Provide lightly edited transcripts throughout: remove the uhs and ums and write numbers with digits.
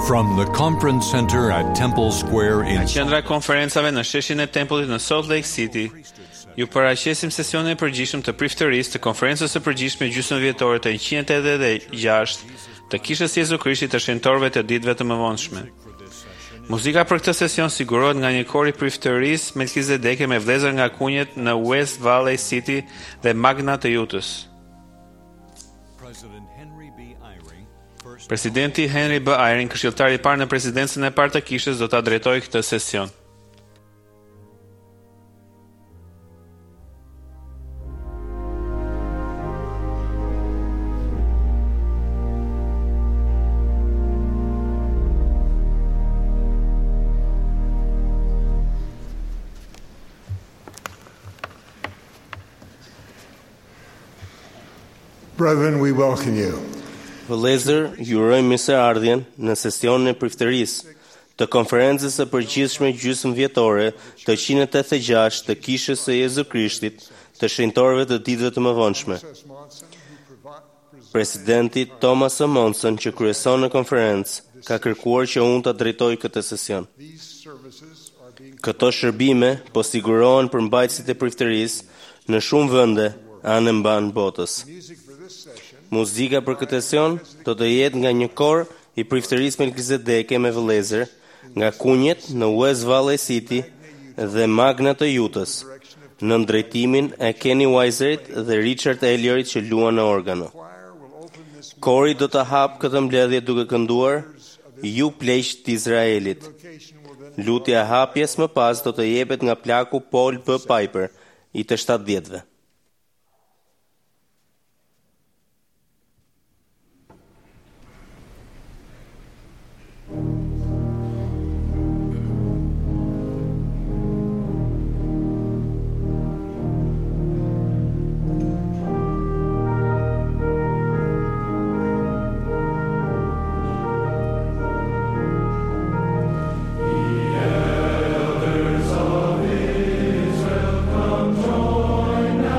From the conference center at Temple Square in Qendra e konferencave në sheshin e Tempullit në Salt Lake City, ju paraqesim sesionin e përgjithshëm të priftërisë të konferencës së përgjithshme gjysmëvjetore të 186 të Kishës së Jezu Krishtit të shenjtorëve të ditëve të mëvonshme. Muzika për këtë sesion sigurohet nga një kor i priftërisë Melkizedeke me vëllezër nga kunjet në West Valley City dhe Magna të Jutës. Presidenti Henry B. Eyring, këshilltari i parë në presidencën e parë të Kishës, do ta drejtojë këtë sesion. Brethren, we welcome you. Vëllezër, ju urojmë mirëseardhjen në sesionin e priftërisë të konferencës së përgjithshme gjysmëvjetore të 186 të Kishës së Jezu Krishtit të shenjtorëve të ditëve të mëvonshme. Presidenti Thomas A. Monson, që kryeson në konferencë, ka kërkuar që unë ta drejtoj këtë sesion. Këto shërbime po sigurohen për mbajtësit e priftërisë në shumë vende anë mban botës. Muzika për këtë sesion do të jetë nga një kor i priftërisë Melkizedeke me vëllezër nga kunjet në West Valley City dhe Magna të Jutës, në drejtimin e Kenny Weiserit dhe Richard Elliorit që luan në organo. Kori do të hapë këtë mbledhje duke kënduar Ju pleqë të Izraelit. Lutja e hapjes më pas do të jepet nga plaku Paul B. Piper i të 70-ve. Elders of Israel, come join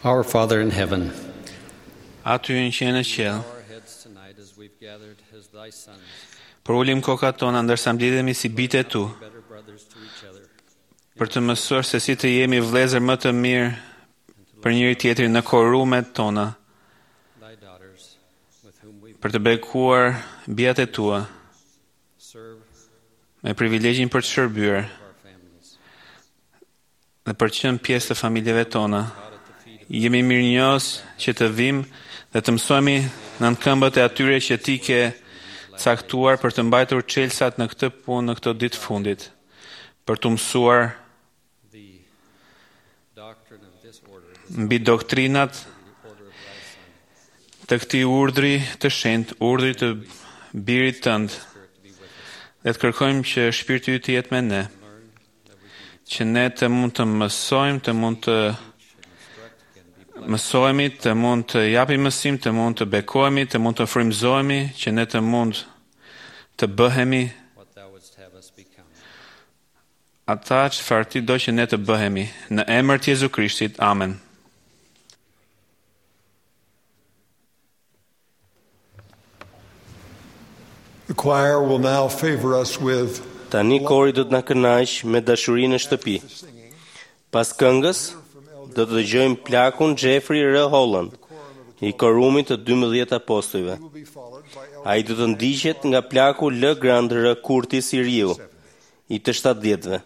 Our Father in heaven, Aty në qenë në qiell, our heads tonight as we've gathered as thy sons, përulim kokat tona ndërsa mblidhemi si bitë e tu, better brothers to each other, për të mësuar se si të jemi vëllezër më të mirë për njëri tjetrin në korumet tona, thy daughters, with whom we për të bekuar bijat e tua, serve me privilegjin për të shërbyer our families. dhe për të qenë pjesë të familjeve tona. God at the feet of Jemi mirënjohës që të vim dhe të mësojmë nën këmbët e atyre që ti ke caktuar për të mbajtur çelësat në këtë punë në këto ditë fundit, për të mësuar the doctrine of this order, mbi doktrinat the order of thy Son, të këtij urdhri të shenjtë, urdhri të birit tënd, Spirit to be with us. dhe të kërkojmë që shpirti yt të jetë me ne, Learn that we can që ne të mund të mësojmë, të mund të teach and instruct, can be blessed. mësohemi, të mund të japim mësim, të mund të bekohemi, të mund të frymëzohemi, që ne të mund të bëhemi What thou wouldst have us become. ata çfarë ti do që ne të bëhemi. Në emër të Jezu Krishtit. Amen. The choir will now favor us with Tani kori do të na kënaq me dashurinë në shtëpi. singing Pas këngës do të dëgjojmë plakun Jeffrey R. Holland, i korumit të 12 apostujve. will be followed by Ai do të ndiqet nga plaku L. Grand R. Curtis i riu, i të 70-ve.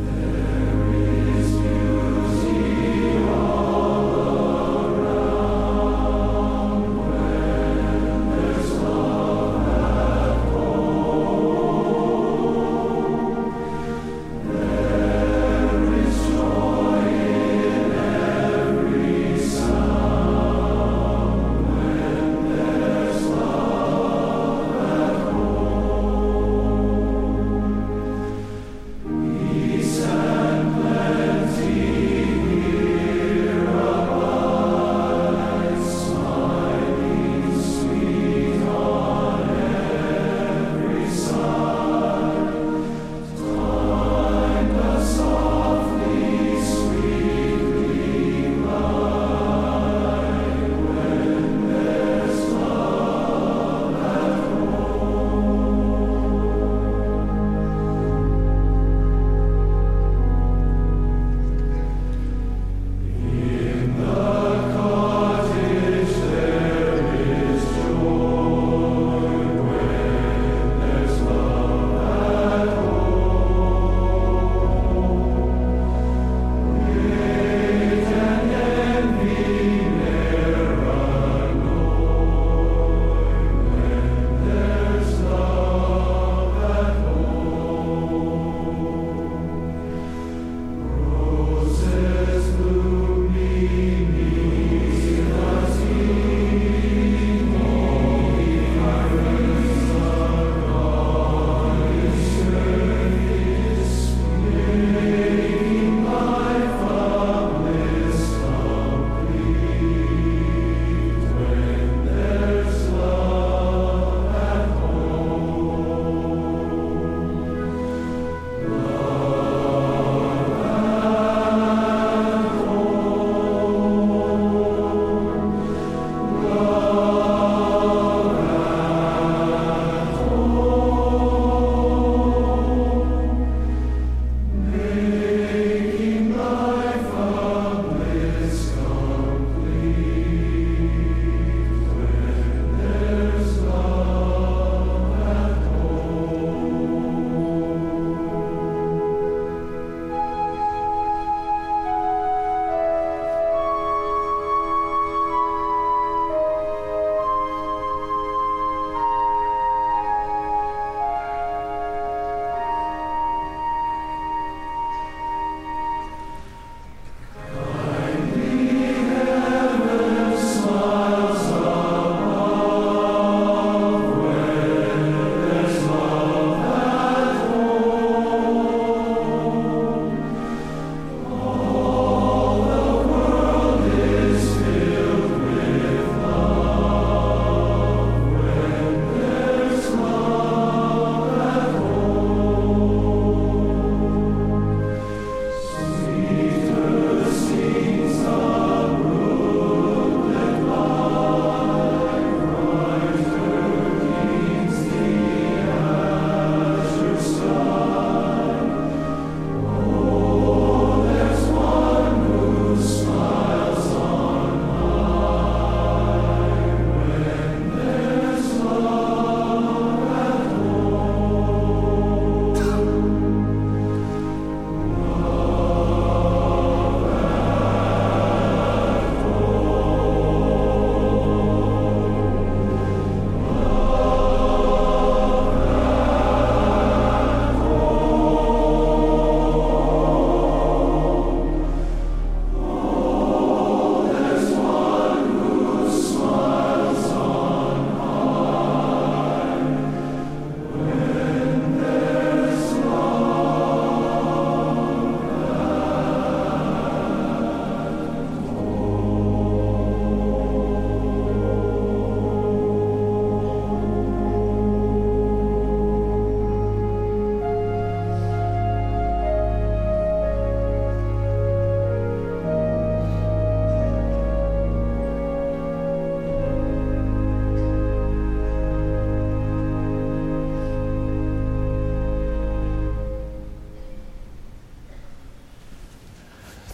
There is music all around.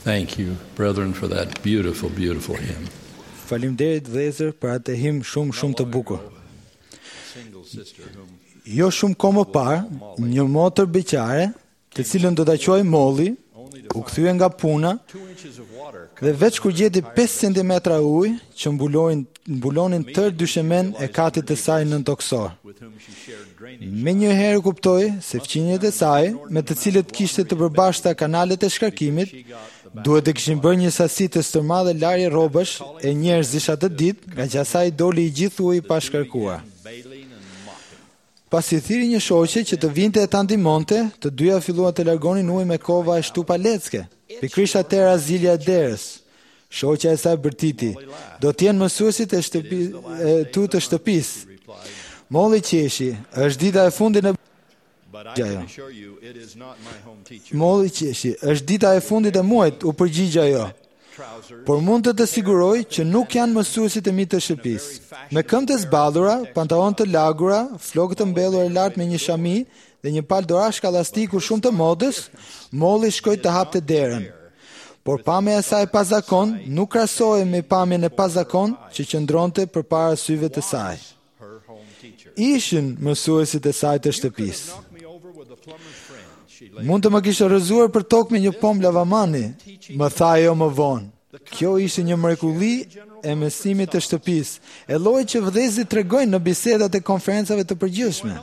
Thank you, brethren, for that beautiful, beautiful hymn. Faleminderit vëllezër për atë him shumë të bukur. Single sister whom Jo shumë kohë më parë, një motër beqare, të cilën do ta quaj Molly, u kthye nga puna 2 inches of water dhe veç kur gjeti 5 cm ujë që mbulonin tërë dyshemen e katit të saj nën toksor. with whom she shared drainage. Me një herë kuptoi se fqinjet e saj, me të cilët kishte të përbashkëta kanalet e shkarkimit, duhet të kishin bërë një sasi të stërmadhe larje rrobash e njerëzish atë ditë, nga që asaj doli i gjithë uji pa shkarkuar. Bailing and mopping. Pasi thiri një shoqe që të vinte e ta ndihmonte, të dyja filluan të largonin ujë me kova e shtupa lecke. Pikrisht atëherë Azilja e derës. Shoqja e saj bërtiti, do t'jenë mësuesit tu të shtëpisë. Molly qeshi, është dita e fundit e But I Jaja. can assure you it is not my home teacher. Molly qeshi, është dita e fundit e muajit, u përgjigj ajo. Trousers, Por mund të siguroj që nuk janë mësuesit e mi të shtëpisë. Me këmbë të zballura, pantallon të lagura, flokë të mbellur e lartë me një shami dhe një paldorash kallastiku shumë të modës, Molly shkoi të hapte derën. Por pamja e saj pa zakon nuk krahasohej me pamjen e pa zakon që qëndronte përpara syve të saj. her home teacher. Ishin mësuesit e saj të shtëpisë. Knock me over with a plumber's friend. She lay Mund të më kishte rrëzuar për tokë me një pom lavamani, më tha ajo më vonë. Kjo ishte një mrekulli e mësimit të shtëpisë, e llojit që vëllezërit tregojnë në bisedat e konferencave të përgjithshme.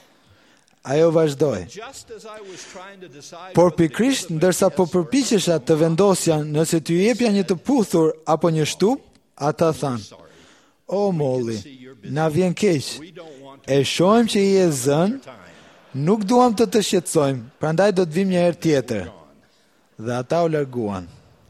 Ajo vazhdoi. just as I was trying to decide Por pikrisht ndërsa po përpiqesha të vendosja nëse t'ju jepja një të puthur apo një shtup, ata thanë: "O Molly, na vjen keq. E shohim që i e zën, nuk duam të të shqetësojmë, prandaj do të vim një herë tjetër." Dhe ata u larguan.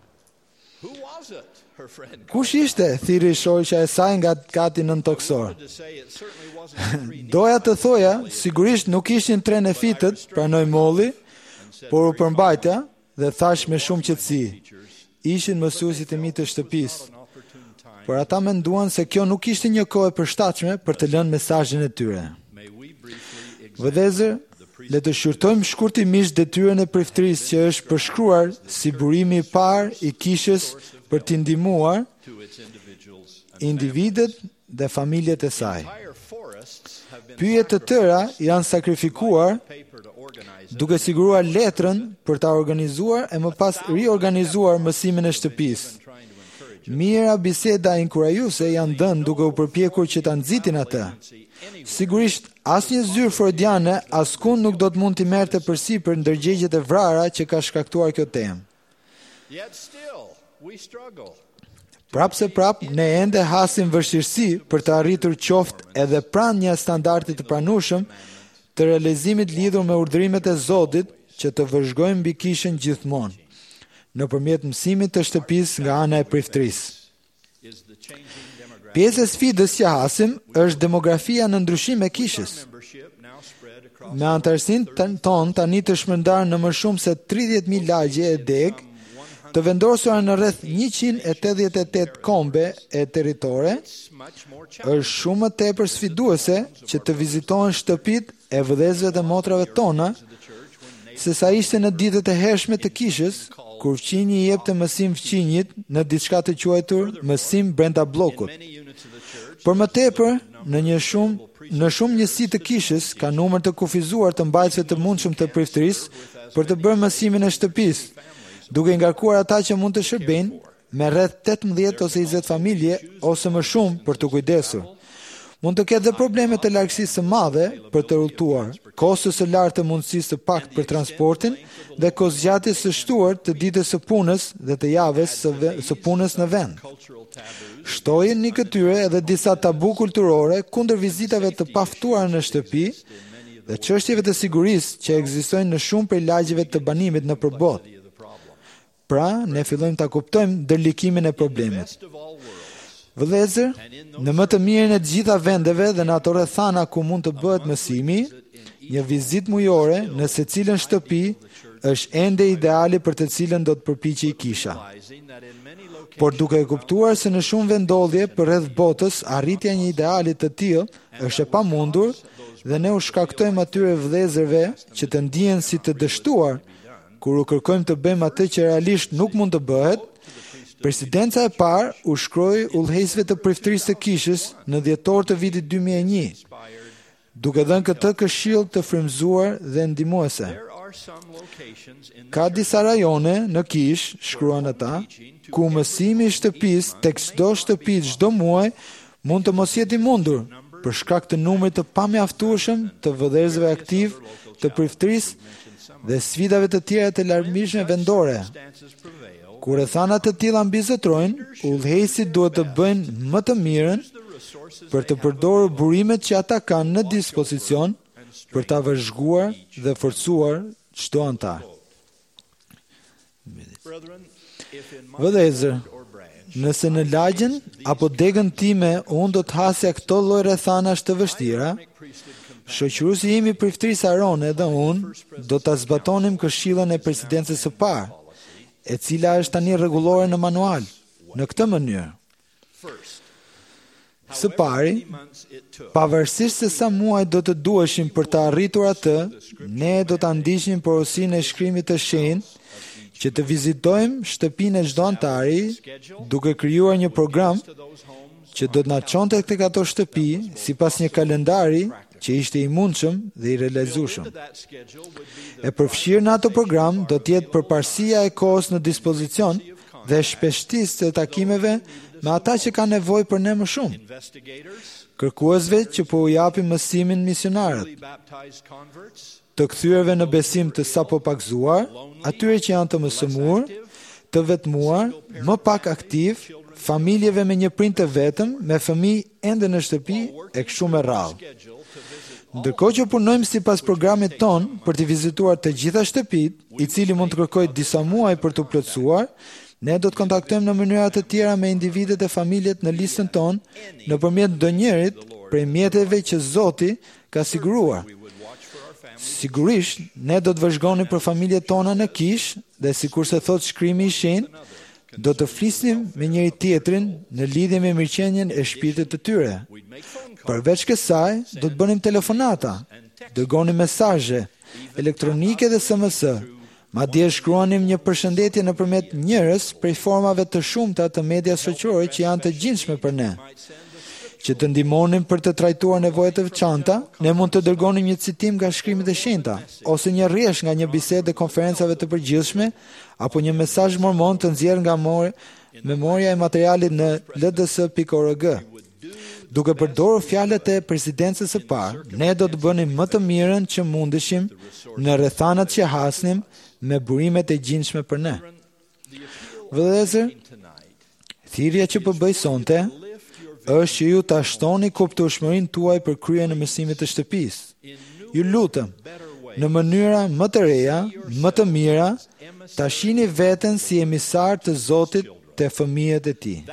who was it? Her friend Kush ishte? Thiri shoqja e saj nga kati nën toksor. to say it certainly wasn't three Doja të thoja, sigurisht nuk ishin tre nefitët, pranoi Molly, por u përmbajtja dhe thash me shumë qetësi. Ishin mësuesit e mi të shtëpisë. opportune time. Por ata menduan se kjo nuk ishte një kohë e përshtatshme për të lënë mesazhin e tyre. May we briefly examine Vëllezër, le të shqyrtojmë shkurtimisht detyrën e priftërisë që është përshkruar si burimi i parë i kishës për t'i ndihmuar to its individuals and individet dhe familjet e saj. entire forests have been Pyjet të tëra janë sakrifikuar paper to organize duke siguruar letrën për ta organizuar e më pas riorganizuar mësimin e shtëpisë. trying to encourage Mira biseda inkurajuese janë dhënë duke u përpjekur që ta nxitin atë. Sigurisht, asnjë zyrë freudiane askund nuk do të mund t'i merrte përsipër ndërgjegjet e vrara që ka shkaktuar kjo temë. yet still we struggle. Prapse prap, ne ende hasim vështirësi për të arritur qoftë edhe pranë një standardi të pranueshëm të realizimit lidhur me urdhërimet e Zotit që të vëzhgojmë mbi kishën gjithmonë, nëpërmjet mësimit të shtëpisë nga ana e priftërisë. Is the changing demographic Pjesë e sfidës që hasim është demografia në ndryshim e kishës. membership now spread across Me antarësinë tonë tani të shpërndarë në më shumë se 30.000 lagje e deg, të vendosura në rreth 188 kombe e territore, much more challenging. është shumë më tepër sfiduese që të vizitohen shtëpit e vëllezërve dhe motrave tona, se sa ishte në ditët e hershme të kishës, kur fqinji i jepte mësim fqinjit në diçka të quajtur mësim brenda bllokut. Many units of the church Për më tepër, në shumë njësi të kishës ka numër të kufizuar të mbajtësve të mundshëm të priftërisë për të bërë mësimin e shtëpisë, duke ngarkuar ata që mund të shërbejnë me rreth 18 ose 20 familje ose më shumë për të kujdesur. Mund të ketë dhe probleme të largësisë së madhe për të rrultuar, kostës së lartë të mundësisë të paktë për transportin dhe kozgjatjes së shtuar të ditës së punës dhe të javës së punës në vend. cultural taboos Shtojnë një këtyre edhe disa tabu kulturore kundër vizitave të paftuara në shtëpi dhe çështjeve të sigurisë që ekzistojnë në shumë prej lagjeve të banimit në përbot. Pra, ne fillojmë ta kuptojmë ndërlikimin e problemit. of all worlds. Vëllezër, në më të mirën e të gjitha vendeve dhe në ato rrethana ku mund të bëhet mësimi, një vizitë mujore në secilën shtëpi është ende ideali për të cilën do të përpiqej kisha. Realizing that in many locations Por duke e kuptuar se në shumë vendodhje për rreth botës arritja një ideali të tillë është e pamundur dhe ne u shkaktojmë atyre vëllezërve që të ndihen si të dështuar kur u kërkojmë të bëjmë atë që realisht nuk mund të bëhet, presidenca e parë u shkroi udhëheqësve të priftërisë të kishës në dhjetor të vitit 2001, duke dhënë këtë këshill të frymëzuar dhe ndihmuese. Ka disa rajone në kish, shkruan ata, ku mësimi i shtëpisë tek çdo shtëpi çdo muaj mund të mos jetë i mundur për shkak të numrit të pamjaftueshëm të vëdhëzëve aktiv të priftërisë dhe sfidave të tjera të larmishme vendore. Kur rrethana të tilla mbizotrojnë, udhëheqësit duhet të bëjnë më të mirën për të përdorur burimet që ata kanë në dispozicion për ta vëzhguar dhe forcuar çdo antar. Vëllezër, nëse në lagjen apo degën time unë do të hasja këto lloj rrethanash të vështira, shoqëruesi im i priftërisë Arone dhe unë do ta zbatonim këshillën e presidencës së parë, e cila është tani rregullore në manual, në këtë mënyrë. Së pari, pavarësisht se sa muaj do të duheshim për të arritur atë, ne do ta ndiqnim porosinë e shkrimit të shenjtë që të vizitojmë shtëpinë e çdo antari, duke krijuar një program që do të na çonte tek ato shtëpi sipas një kalendari që ishte i mundshëm dhe i realizueshëm. E përfshirë në ato program do të jetë përparësia e kohës në dispozicion dhe shpeshtisë të takimeve me ata që kanë nevojë për ne më shumë. Kërkuesve që po u japin mësimin misionarët, të kthyrëve në besim të sapo pakzuar, atyre që janë të mësëmur, të vetmuar, më pak aktiv, familjeve me një prind të vetëm, me fëmijë ende në shtëpi e kështu me radhë. Ndërkohë që punojmë sipas programit ton për të vizituar të gjitha shtëpitë, i cili mund të kërkojë disa muaj për të plotësuar, ne do të kontaktojmë në mënyra të tjera me individet e familjet në listën tonë nëpërmjet ndonjërit prej mjeteve që Zoti ka siguruar. Sigurisht, ne do të vëzhgonim për familjet tona në kish dhe sikurse thot shkrimi i shenjtë, do të flisnim me njëri tjetrin në lidhje me mirëqenien e shpirtit të tyre. Përveç kësaj, do të bënim telefonata, dërgonim mesazhe elektronike dhe SMS. Madje shkruanim një përshëndetje nëpërmjet njërës prej formave të shumta të media shoqërore që janë të gjinshme për ne. Që të ndihmonin për të trajtuar nevojat e veçanta, ne mund të dërgonim një citim nga shkrimet e shenjta, ose një rrjesh nga një bisedë e konferencave të përgjithshme, apo një mesazh mormon të nxjerrë nga memoria e materialit në lds.org. Duke përdorur fjalët e presidencës së parë, ne do të bënim më të mirën që mundeshim në rrethanat që hasnim me burimet e gjinshme për ne. Vëllezër, thirrja që po bëj sonte është që ju ta shtoni kuptueshmërinë tuaj për kryen e mësimit të shtëpisë. Ju lutem, në mënyra më të reja, më të mira, ta shihni veten si emisar të Zotit te fëmijët e tij.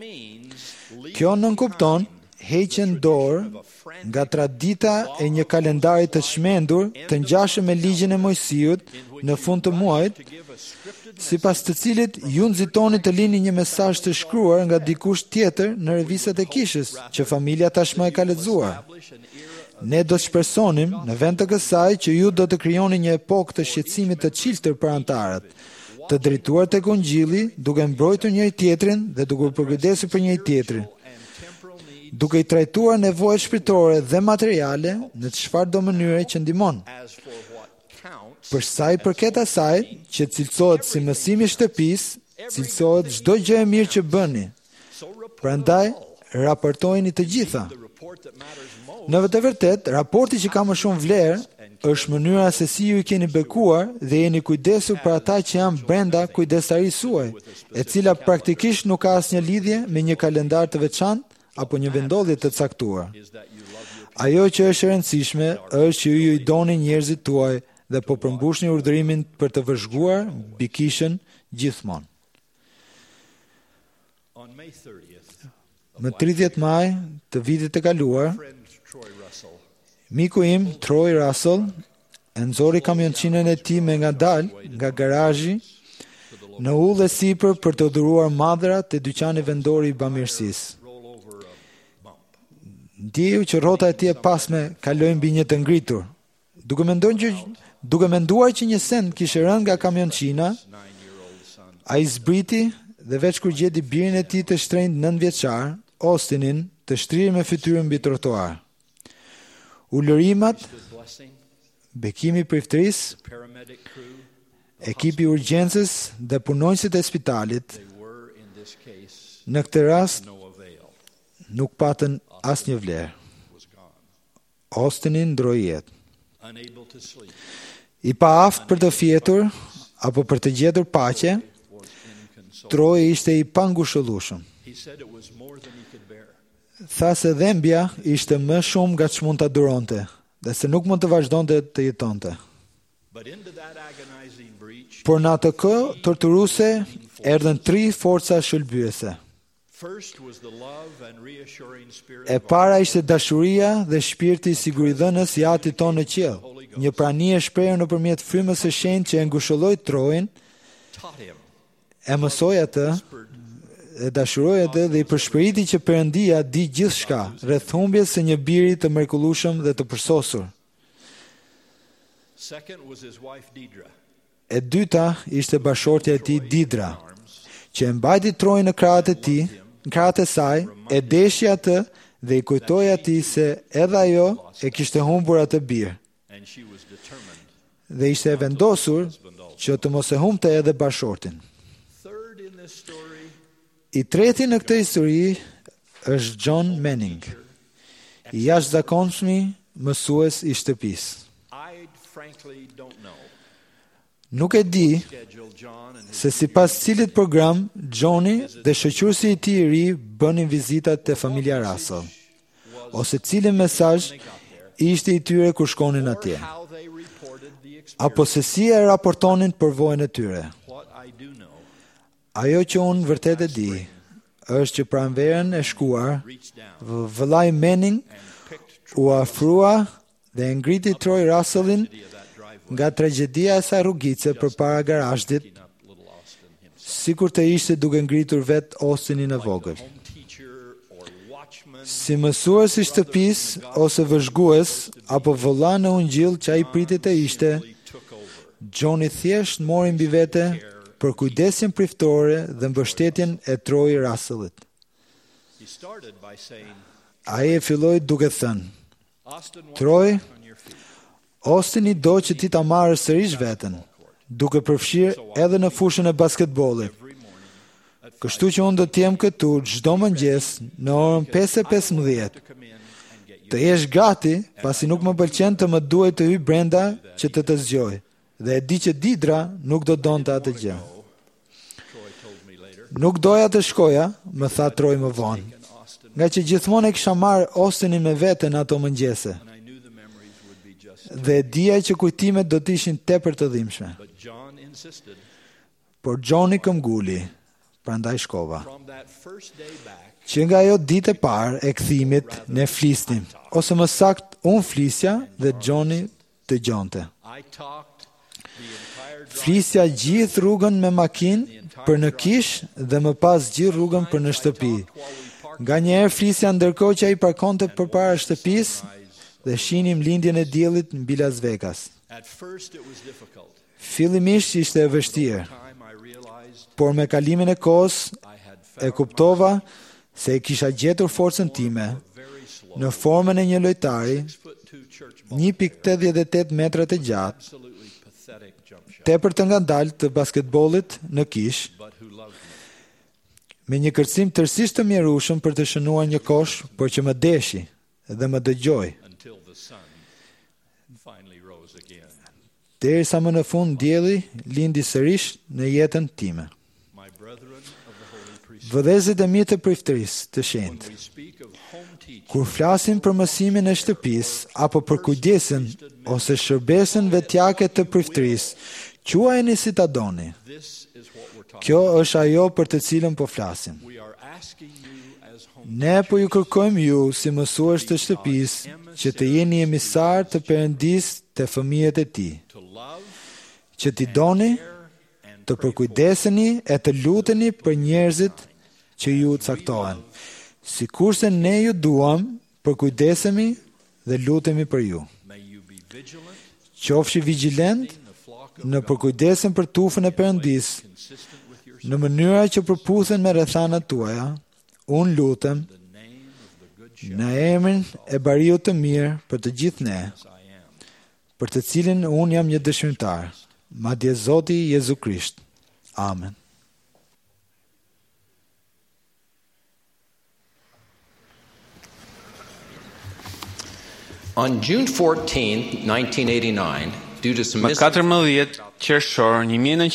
Kjo nënkupton heqjen dorë nga tradita e një kalendari të çmendur të ngjashëm me ligjin e Mojsiut në fund të muajit, sipas të cilit ju nxitoni të lini një mesazh të shkruar nga dikush tjetër në revistat e kishës, që familja tashmë e ka lexuar. Ne do të shpresonim në vend të kësaj që ju do të krijoni një epokë të shqetësimit të çiltër për antarët, të drejtuar tek Ungjilli, duke mbrojtur njëri tjetrin dhe duke u përkujdesur për njëri tjetrin, duke i trajtuar nevojat shpirtërore dhe materiale në çfarëdo mënyre që ndihmon. Për sa i përket asaj që cilësohet si mësimi i shtëpisë, cilësohet çdo gjë e mirë që bëni. Prandaj, raportojeni të gjitha. Në të vërtetë, raporti që ka më shumë vlerë është mënyra se si ju i keni bekuar dhe jeni kujdesur për ata që janë brenda kujdestarisë suaj, e cila praktikisht nuk ka asnjë lidhje me një kalendar të veçantë apo një vendodhje të caktuar. Ajo që është e rëndësishme është që ju i doni njerëzit tuaj dhe po përmbushni urdhërimin për të vëzhguar mbi kishën gjithmonë. Më 30 maj të vitit të kaluar, miku im, Troy Russell, e nxori kamionçinën e tij me ngadalë nga garazhi në udhë sipër për të dhuruar madhrat te dyqani vendor i bamirësisë. Ndjeju që rrota e tij e pasme kaloi mbi një të ngritur. Duke menduar Duke menduar që një send kishte rënë nga kamionçina, ai zbriti dhe veç kur gjeti birin e tij të shtrenjtë 9 vjeçar, Austinin, të shtrirë me fytyrën mbi trotuar. Ulërimat, bekimi i priftërisë, paramedic crew, ekipi i urgjencës dhe punonjësit e spitalit they were in this case në këtë rast no avail. nuk patën asnjë vlerë. Was gone. Austinin ndroi jetë. Unable to sleep. I pa aftë për të fjetur apo për të gjetur paqe, Was inconsolable. Troji ishte i pangushëllueshëm. He said it was more than he could bear. Tha se dhembja ishte më shumë nga ç'mund ta duronte, dhe se nuk mund të vazhdonte të jetonte. But into that agonizing breach, Por në atë kohë torturuese erdhën 3 forca shëlbyese. first was the love and reassuring spirit E of para ishte dashuria dhe shpirti i siguridhënës i Atit tonë në qiell, një prani e shprehur nëpërmjet frymës së shenjtë që e ngushëlloi Trojin, taught him e mësoi atë, e dashuroi atë dhe i përshpëriti që Perëndia di gjithçka rreth humbjes së një biri të mrekullueshëm dhe të përsosur. Second was his wife Deidre. E dyta ishte bashortja e tij Didra, që e mbajti Trojin në krahët e tij, në krahët e saj, e deshi atë dhe i kujtoi atij se edhe ajo e kishte humbur atë bir, And she was determined. dhe ishte e vendosur që të mos e humbte edhe bashortin. Third in this story, I treti në këtë histori është John Manning, i jashtëzakonshmi mësues i shtëpisë. I frankly don't know. Nuk e di Schedule John and his se sipas cilit program Johnny dhe shoqëruesi i tij i ri bënin vizitat te familja Russell, ose cili mesazh ishte i tyre kur shkonin atje, how they reported the experience. apo se si e raportonin përvojën e tyre. What I do know, Ajo që unë vërtet e di është që pranverën e shkuar, reached down vëllai Manning and picked u afrua dhe e ngriti Troy Russellin of that driveway, nga tragjedia e saj rrugice përpara garazhit, picking up little Austin himself. sikur të ishte duke ngritur vet Austinin e vogël. Home teacher or watchman, Si mësues i shtëpisë ose vëzhgues apo vëlla në ungjill që ai pritet të ishte, he took over. Johnny thjesht mori mbi vete për kujdesjen priftore dhe mbështetjen e Troy Russellit. He started by saying, Ai e filloi duke thënë: Austin, wants Troy, you on your feet. Austini do që ti ta marrësh sërish veten, duke përfshirë edhe në fushën e basketbollit. Every morning at Kështu që unë do të jem këtu çdo mëngjes në orën 5:15. to come in and get you. Të jesh gati, pasi nuk më pëlqen të më duhet të hyj brenda që të zgjoj. Dhe e di që Didra nuk do donte atë gjë. Troy told me later. Nuk doja të shkoja, më tha Troy më vonë, And Austin, nga që gjithmonë e kisha marrë Austinin me vete në ato mëngjese. and I knew the memories would be just. Dhe dija që kujtimet do të ishin tepër të dhimbshme. But John insisted. Por Johnny këmbguli, prandaj shkova. From that first day back, Që nga ajo ditë e parë e kthimit ne flisnim, ose më sakt unë flisja dhe Johnny dëgjonte. I talked the entire drive Flisja gjithë rrugën me makinë për në kish dhe më pas gjithë rrugën për në shtëpi. while we parked. Nga njerë flisja ndërkohë që ai parkonte përpara shtëpisë dhe shinim lindjen e diellit mbi Las Vegas. At first it was difficult. Fillimisht ishte e vështirë, Time I realized por me kalimin e kohës I had e found kuptova se e kisha gjetur forcën time very slow në formën e një lojtari 6'2" church ball. 1.88 metra të gjatë, Absolutely pathetic jump shot. tepër të ngandalt të basketbollit në kish, But who loved me. me një kërcim tërësisht të mjerueshëm për të shënuar një kosh, por që më deshi dhe më dëgjoi, Until the sun finally rose again. derisa më në fund dielli lindi sërish në jetën time. My brethren of the Holy Priesthood, Vëllezërit e mi të priftërisë të shenjtë, we speak of home teaching. kur flasim për mësimin e shtëpisë apo për kujdesin ose shërbesën vetjake të priftërisë, quajeni si ta doni. This is what we're talking Kjo është ajo për të cilën po flasim. We are asking you as home Ne po ju kërkojmë ju si mësues të shtëpisë që të jeni emisar të Perëndisë te fëmijët e tij, to love që t'i doni, and të përkujdeseni e të luteni për njerëzit që ju caktohen. Sikurse ne ju duam, përkujdesemi dhe lutemi për ju. may you be vigilant Qofshi vigjilent në përkujdesen për tufën e Perëndis, në mënyra që përputhen me rrethanat tuaja. Unë lutem në emrin e Bariut të mirë për të gjithë ne, për të cilin unë jam një dëshmitar, madje Zoti Jezu Krisht. Amen. On June 14, 1989, due to some Më 14 qershor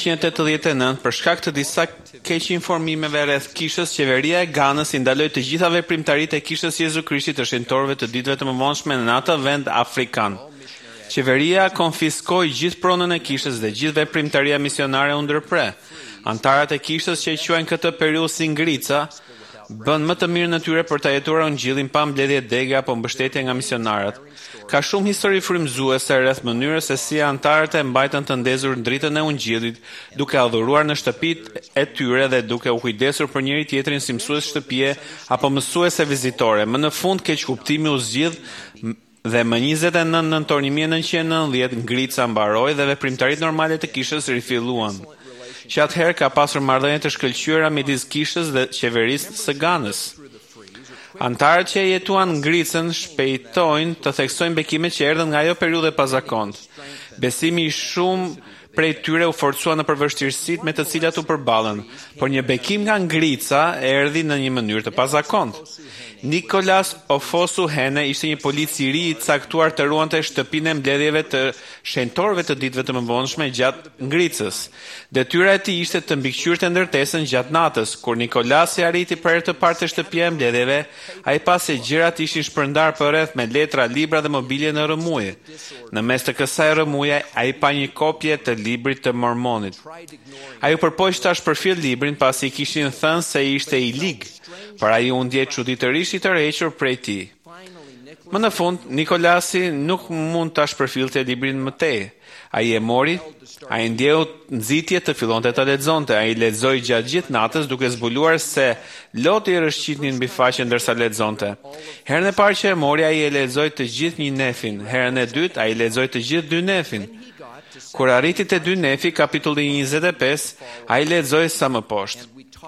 1989, për shkak të disa keqinformimeve rreth kishës, qeveria e Ganës i ndaloi të gjitha veprimtaritë e kishës Jezu Krishtit të shenjtorëve të ditëve të mëvonshme në atë vend afrikan. Qeveria konfiskoi gjithë pronën e kishës dhe gjithë veprimtaria misionare u ndërpre. Antarët e kishës që e quajnë këtë periudhë si ngrica, bën më të mirë në tyre për ta jetuar ungjillin pa mbledhje dege apo mbështetje nga misionarët. Ka shumë histori frymëzuese rreth mënyrës se si antarët e mbajtën të ndezur dritën e ungjillit, duke adhuruar në shtëpitë e tyre dhe duke u kujdesur për njëri tjetrin si mësues shtëpie apo mësuese vizitore. Më në fund keq kuptimi u zgjidh dhe më 29 nëntor 1990 ngrica mbaroi dhe veprimtaritë normale të kishës rifilluan. Që atëherë ka pasur marrëdhënie të shkëlqyera midis kishës dhe qeverisë së Ganës. Antarët që jetuan ngricën shpejtojnë të theksojnë bekimet që erdhën nga ajo periudhë e pazakontë. Besimi i shumë prej tyre u forcua në përvështirësitë me të cilat u përballën, por një bekim nga ngrica erdhi në një mënyrë të pazakontë. Nikolas Ofosu Hene ishte një polici i ri i caktuar të ruante shtëpinë e mbledhjeve të shenjtorëve të ditëve të mëvonshme gjatë ngricës. Detyra e tij ishte të mbikëqyrte ndërtesën gjatë natës. Kur Nikolasi arriti për herë të parë te shtëpia e mbledhjeve, ai pa se gjërat ishin shpërndar përreth me letra, libra dhe mobilje në rrëmuje. Në mes të kësaj rrëmuje, ai pa një kopje të librit të Mormonit. Ai u përpoq tash përfil librin pasi i kishin thënë se ishte i lig. Por ai u ndjej çuditërisht i tërhequr prej tij. Më në fund, Nikolasi nuk mund ta shpërfillte librin më tej. Ai e mori, ai ndjeu nxitje të fillonte të lexonte. Ai lexoi gjatë gjithë natës duke zbuluar se lotë i rrëshqitnin mbi faqe ndërsa lexonte. Herën e parë që e mori, ai e lexoi të gjithë një nefin. Herën e dytë, ai lexoi të gjithë dy nefin. Kur arriti te dy nefi, kapitulli 25, ai lexoi sa më poshtë.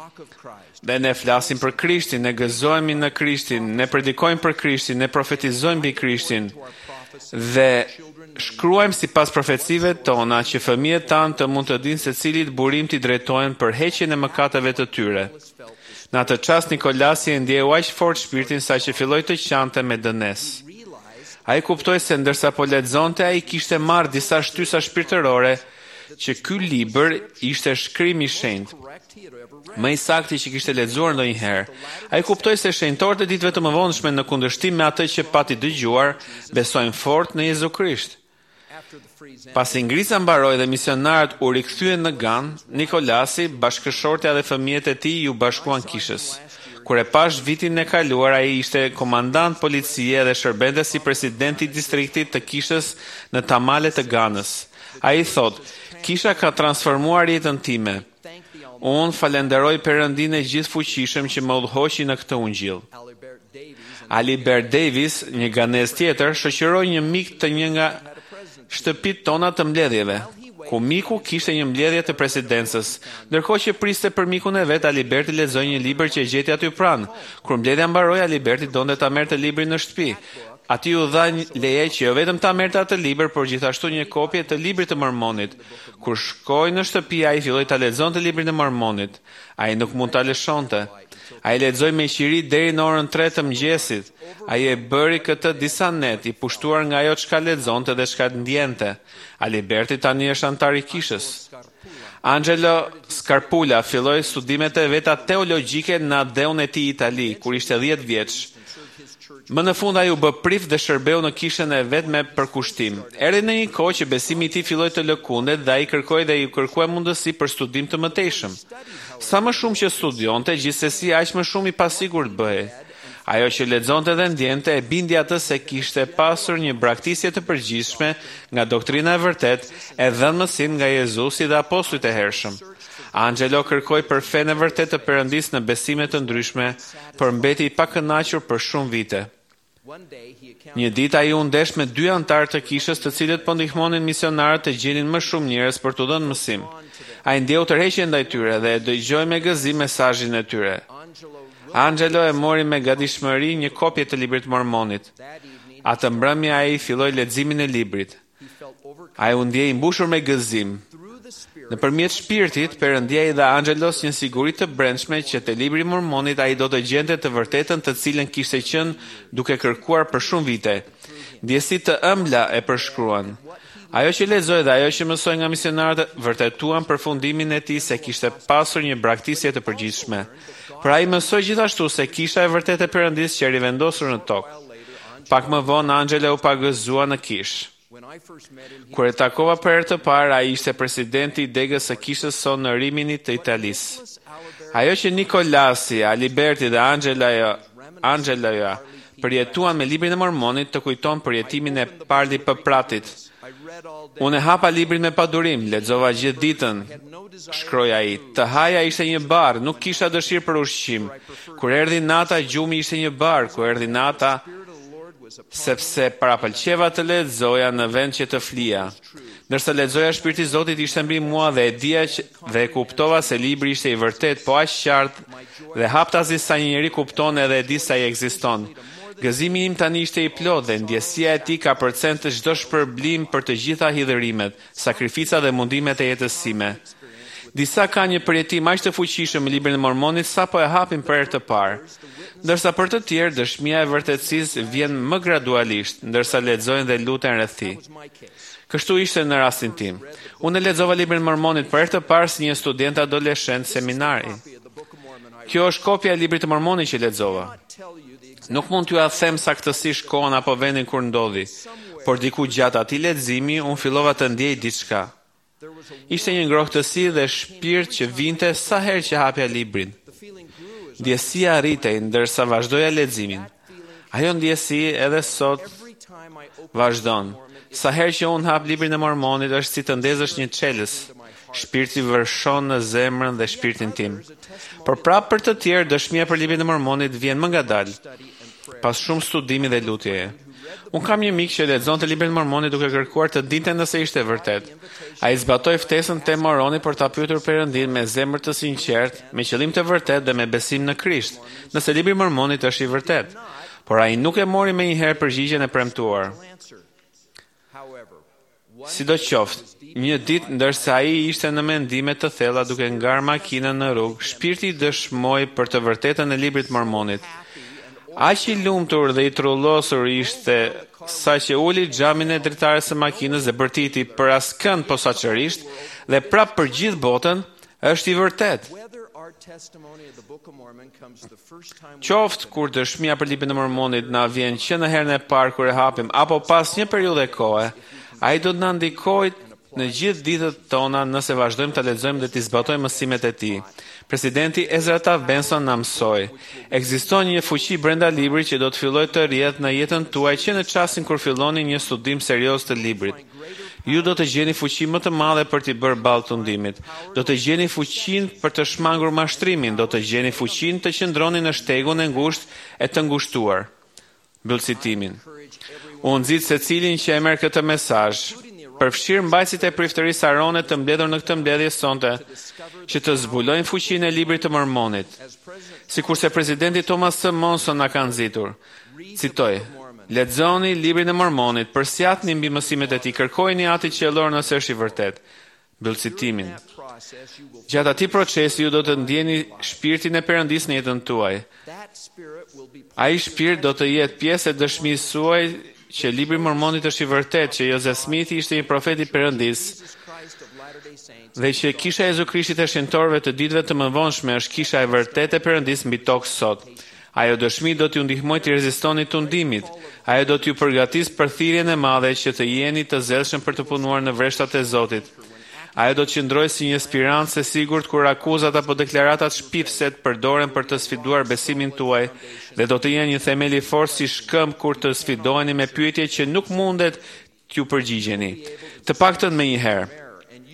Dhe ne flasim për Krishtin, ne gëzohemi në Krishtin, ne predikojmë për Krishtin, ne profetizojmë mbi Krishtin dhe shkruajmë sipas profecive tona që fëmijët tanë të mund të dinë se cilit burim t'i drejtojnë për heqjen e mëkateve të tyre. Në atë çast Nikolasi e ndjeu aq fort shpirtin sa që filloi të qante me dënes. Ai kuptoi se ndërsa po lexonte, ai kishte marrë disa shtysa shpirtërore që ky libër ishte shkrim i shenjtë. Më i saktë që kishte lexuar ndonjëherë. Ai kuptoi se shenjtorët e ditëve të mëvonshme në kundërshtim me atë që pati dëgjuar, besojnë fort në Jezu Krisht. Pasi ngrica mbaroi dhe misionarët u rikthyen në Gan, Nikolasi, bashkëshortja dhe fëmijët e tij u bashkuan kishës. Kur e pash vitin e kaluar, ai ishte komandant policie dhe shërbente si presidenti i distriktit të kishës në Tamale të Ganës. Ai thotë: "Kisha ka transformuar jetën time. Unë falenderoj Perëndinë e gjithfuqishëm që më udhëhoqi në këtë ungjil." Alibert Davis, një ganez tjetër, shoqëroi një mik të një nga shtëpitë tona të mbledhjeve, ku miku kishte një mbledhje të presidencës. Ndërkohë që priste për mikun e vet, Aliberti lexoi një libër që e gjeti aty pranë. Kur mbledhja mbaroi, Aliberti donte ta merrte librin në shtëpi. Ati u dha leje që jo vetëm ta merrte atë libër, por gjithashtu një kopje të librit të Mormonit. Kur shkoi në shtëpi, ai filloi ta lexonte librin e Mormonit. Ai nuk mund ta lëshonte. Ai lexoi me qiri deri në orën 3 të mëngjesit. Ai e bëri këtë disa net, i pushtuar nga ajo çka lexonte dhe çka ndjente. Aliberti tani është antar i kishës. Angelo Scarpula filloi studimet e veta teologjike në Ateun e tij Itali, kur ishte 10 vjeç. Më në fund ai u bë prif dhe shërbeu në kishën e vet me përkushtim. Erdhi në një kohë që besimi i tij filloi të lëkundet dhe ai kërkoi dhe i kërkuar mundësi për studim të mëtejshëm. Sa më shumë që studionte, gjithsesi aq më shumë i pasigurt bëhej. Ajo që lexonte dhe ndjente e bindi atë se kishte pasur një braktisje të përgjithshme nga doktrina e vërtet e dhënësin nga Jezusi dhe apostujt e hershëm. Angelo kërkoi për fenë e vërtet të Perëndisë në besime të ndryshme, por mbeti i pakënaqur për shumë vite. Një ditë ai u ndesh me 2 anëtar të kishës, të cilët po ndihmonin misionarët të gjenin më shumë njerëz për t'u dhënë mësim. Ai ndjeu tërheqje ndaj tyre dhe e dëgjoi me gëzim mesazhin e tyre. Angelo e mori me gatishmëri një kopje të librit të Mormonit. Atë mbrëmje ai filloi leximin e librit. Ai u ndjej i mbushur me gëzim. Nëpërmjet shpirtit, Perëndia i dha Angelos një siguri të brendshme që te libri i Mormonit ai do të gjente të vërtetën të cilën kishte qenë duke kërkuar për shumë vite. Ndjesi të ëmbla e përshkruan. Ajo që lexoi dhe ajo që mësoi nga misionarët vërtetuan përfundimin e tij se kishte pasur një braktisje të përgjithshme. Por ai mësoi gjithashtu se kisha e vërtetë e Perëndisë që rivendosur në tokë. Pak më vonë Angelo u pagëzua në kishë. Kur e takova për herë të parë, ai ishte presidenti i degës së kishës son në Rimini të Italisë. Ajo që Nikolasi, Aliberti dhe Angelaja përjetuan me librin e Mormonit të kujton përjetimin e Parli Pëpratit. Unë e hapa librin me padurim, lexova gjithë ditën, shkroi ai. Të haja ishte një bar, nuk kisha dëshirë për ushqim. Kur erdhi nata, gjumi ishte një bar, kur erdhi nata, sepse parapëlqeva të lexoja në vend që të flija. Ndërsa lexoja, Shpirti i Zotit ishte mbi mua dhe e dija dhe e kuptova se libri ishte i vërtet, po aq qartë dhe haptazi sa një njeri kupton edhe e di sa i ekziston. Gëzimi im tani ishte i plot dhe ndjesia e tij ka përcent të çdo shpërblim për të gjitha hidhërimet, sakrificat dhe mundimet e jetës sime. Disa ka një përjetim aq të fuqishëm me librin e Mormonit sapo e hapin për herë të parë. Ndërsa për të tjerë dëshmia e vërtetësisë vjen më gradualisht, ndërsa lexojnë dhe luten rreth tij. Kështu ishte në rastin tim. Unë lexova librin e Mormonit për herë të parë si një student adoleshent seminari. Kjo është kopja e librit të Mormonit që lexova. Nuk mund t'ju a them saktësisht kohën apo vendin kur ndodhi, por diku gjatë atij leximi unë fillova të ndjej diçka. Ishte një ngrohtësi dhe shpirt që vinte sa herë që hapja librin. Ndjesia rritej ndërsa vazhdoja leximin. Ajo ndjesi edhe sot vazhdon. Sa herë që unë hap librin e Mormonit është si të ndezësh një çelës. Shpirti vërshon në zemrën dhe shpirtin tim. Por prapë për të tjerë dëshmia për librin e Mormonit vjen më ngadalë, pas shumë studimi dhe lutjeje. Unë kam një mik që lexonte librin e Mormonit duke kërkuar të dinte nëse ishte vërtet. Ai zbatoi ftesën te Moroni për ta pyetur Perëndin me zemër të sinqertë, me qëllim të vërtet dhe me besim në Krisht, nëse libri i Mormonit është i vërtet. Por ai nuk e mori menjëherë përgjigjen e premtuar. Sidoqoftë, një ditë ndërsa ai ishte në mendime të thella duke ngar makinën në rrugë, shpirti dëshmoi për të vërtetën e librit të Mormonit. Aq i lumtur dhe i trullosur ishte sa që uli xhamin e dritares së makinës dhe bërtiti për askënd posaçërisht dhe prapë për gjithë botën është i vërtet. Qoftë kur dëshmia për librin e Mormonit na vjen që në herën e parë kur e hapim apo pas një periudhe kohe, ai do të na ndikojë në gjithë ditët tona nëse vazhdojmë të lexojmë dhe të zbatojmë mësimet e tij. Presidenti Ezra Taft Benson na mësoi: ekziston një fuqi brenda librit që do të fillojë të rrihet në jetën tuaj që në çastin kur filloni një studim serioz të librit. Ju do të gjeni fuqi më të madhe për t'i bërë ballë tundimit. Do të gjeni fuqinë për të shmangur mashtrimin, do të gjeni fuqinë të qëndroni në shtegun e ngushtë e të ngushtuar. Mbyll citimin. Unë nxit secilin që e merr këtë mesazh, përfshirë mbajtësit e priftërisë Arone të mbledhur në këtë mbledhje sonte, që të zbulojnë fuqinë e librit të Mormonit. Sikurse presidenti Thomas S. Monson na ka nxitur. Citoj: lexoni librin e Mormonit, përsjatni mbi mësimet e tij, kërkojini atit qiellor nëse është i vërtet. Mbyll citimin. Gjatë atij procesi ju do të ndjeni shpirtin e Perëndisë në jetën tuaj. Ai shpirt do të jetë pjesë e dëshmisë suaj që libri i Mormonit është i vërtet, që Joseph Smith ishte një profet i Perëndisë dhe që kisha e Jezu Krishtit e shenjtorëve të ditëve të mëvonshme është kisha e vërtetë e Perëndisë mbi tokë sot. Ajo dëshmi do t'ju ndihmojë të rezistoni tundimit. Ajo do t'ju përgatisë për thirrjen e madhe që të jeni të zellshëm për të punuar në vreshtat e Zotit. Ajo do të qëndrojë si një spirancë e sigurt kur akuzat apo deklaratat shpifse të përdoren për të sfiduar besimin tuaj dhe do të jenë një themel i fortë si shkëmb kur të sfidoheni me pyetje që nuk mundet t'ju përgjigjeni, të paktën më një herë.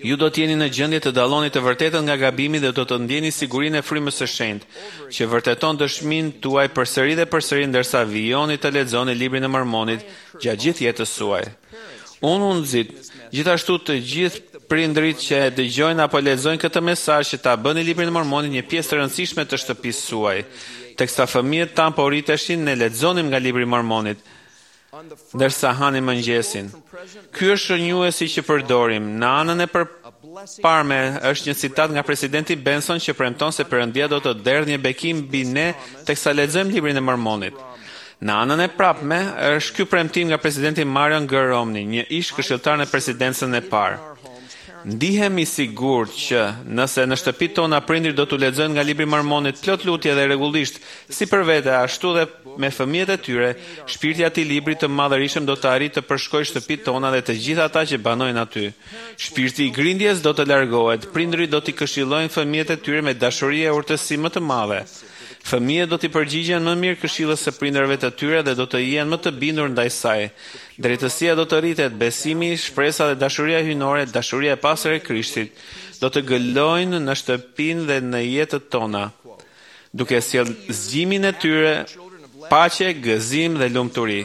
Ju do t'jeni në gjendje të dalloni të vërtetën nga gabimi dhe do të ndjeni sigurinë e frymës së shenjtë, që vërteton dëshminë tuaj përsëri dhe përsëri ndërsa vijoni të lexoni librin e Mormonit gjatë gjithë jetës suaj. Unë nxit gjithashtu të gjithë prindrit që e dëgjojnë apo lexojnë këtë mesazh që ta bëni librin e Mormonit një pjesë të rëndësishme të shtëpisë suaj. Teksa fëmijët tanë po rriteshin, ne lexonim nga libri i Mormonit ndërsa hanim mëngjesin. Ky është shënjuesi që përdorim. Në anën e përparme është një citat nga presidenti Benson që premton se Perëndia do të derdhë një bekim mbi ne teksa lexojmë librin e Mormonit. Në anën e prapme është ky premtim nga presidenti Marion G. Romney, një ish këshilltar në presidencën e parë. Ndihemi sigurt që nëse në shtëpitë tona prindrit do t'u lexojnë nga libri i Mormonit plot lutje dhe rregullisht, si për vete ashtu dhe me fëmijët e tyre, shpirti i atij libri të madhërisëm do të arrijë të përshkojë shtëpitë tona dhe të gjithë ata që banojnë aty. Shpirti i grindjes do të largohet, prindrit do t'i këshillojnë fëmijët e tyre me dashuri e urtësi më të madhe. Fëmijët do t'i përgjigjen më mirë këshillës së prindërve të tyre dhe do të jenë më të bindur ndaj saj. Drejtësia do të rritet, besimi, shpresa dhe dashuria hyjnore, dashuria e pastër e Krishtit, do të gëllojnë në shtëpinë dhe në jetët tona, duke sjellë zgjimin e tyre, paqe, gëzim dhe lumturi.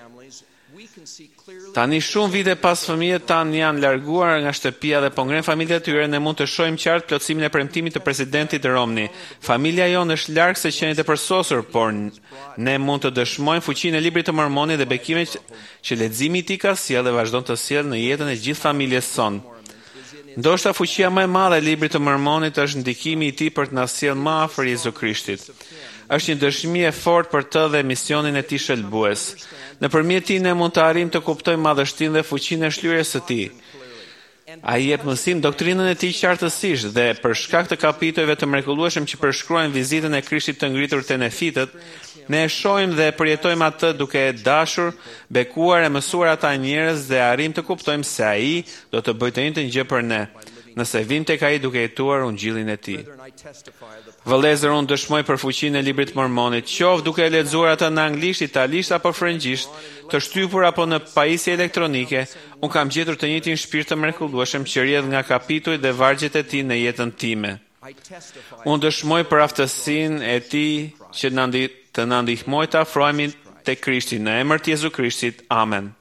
Tani shumë vite pas fëmijët tanë janë larguar nga shtëpia dhe po ngren familjet e tyre, ne mund të shohim qartë plotësimin e premtimit të presidentit Romney. Familja jonë është larg se qenit e përsosur, por ne mund të dëshmojmë fuqinë e librit të Mormonit dhe bekimet që leximi i tij ka sjellë dhe vazhdon të sjellë në jetën e gjithë familjes sonë. Ndoshta fuqia më e madhe e librit të Mormonit është ndikimi i tij për të na sjellë më afër Jezu Krishtit. Është një dëshmi e fortë për të dhe misionin e tij shëlbues. Nëpërmjet tij ne mund të arrijmë të kuptojmë madhështinë dhe fuqinë e shlyerjes së tij. Ai jep mësim doktrinën e tij qartësisht dhe për shkak të kapitujve të mrekullueshëm që përshkruajnë vizitën e Krishtit të ngritur te nefitët, ne e shohim dhe përjetojmë atë duke e dashur, bekuar e mësuar ata njerëz dhe arrim të kuptojmë se ai do të bëjë të njëjtën gjë për ne, nëse vim tek ai duke jetuar ungjillin e tij. Vëllezër, unë dëshmoj për fuqinë e librit Mormonit, qoftë duke e lexuar atë në anglisht, italisht apo frëngjisht, të shtypur apo në pajisje elektronike, unë kam gjetur të njëjtin shpirt të mrekullueshëm që rrjedh nga kapitujt dhe vargjet e tij në jetën time. Unë dëshmoj për aftësinë e tij që të na ndihmojë të afrohemi tek Krishti në emër të Jezu Krishtit. Amen.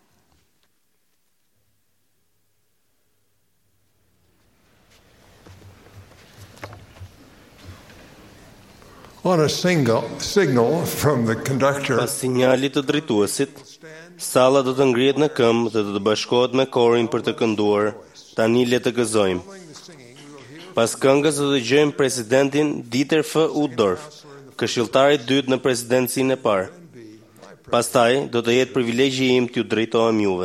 On a signal from the conductor, Pas sinjalit të drejtuesit, salla do të ngrihet në këmbë dhe do të bashkohet me korin për të kënduar. Tani le të gëzojmë. Pas këngës do të dëgjojmë presidentin Dieter F. Uchtdorf, këshilltari i dytë në presidencinë e parë. Pastaj do të jetë privilegji im t'ju drejtohem juve.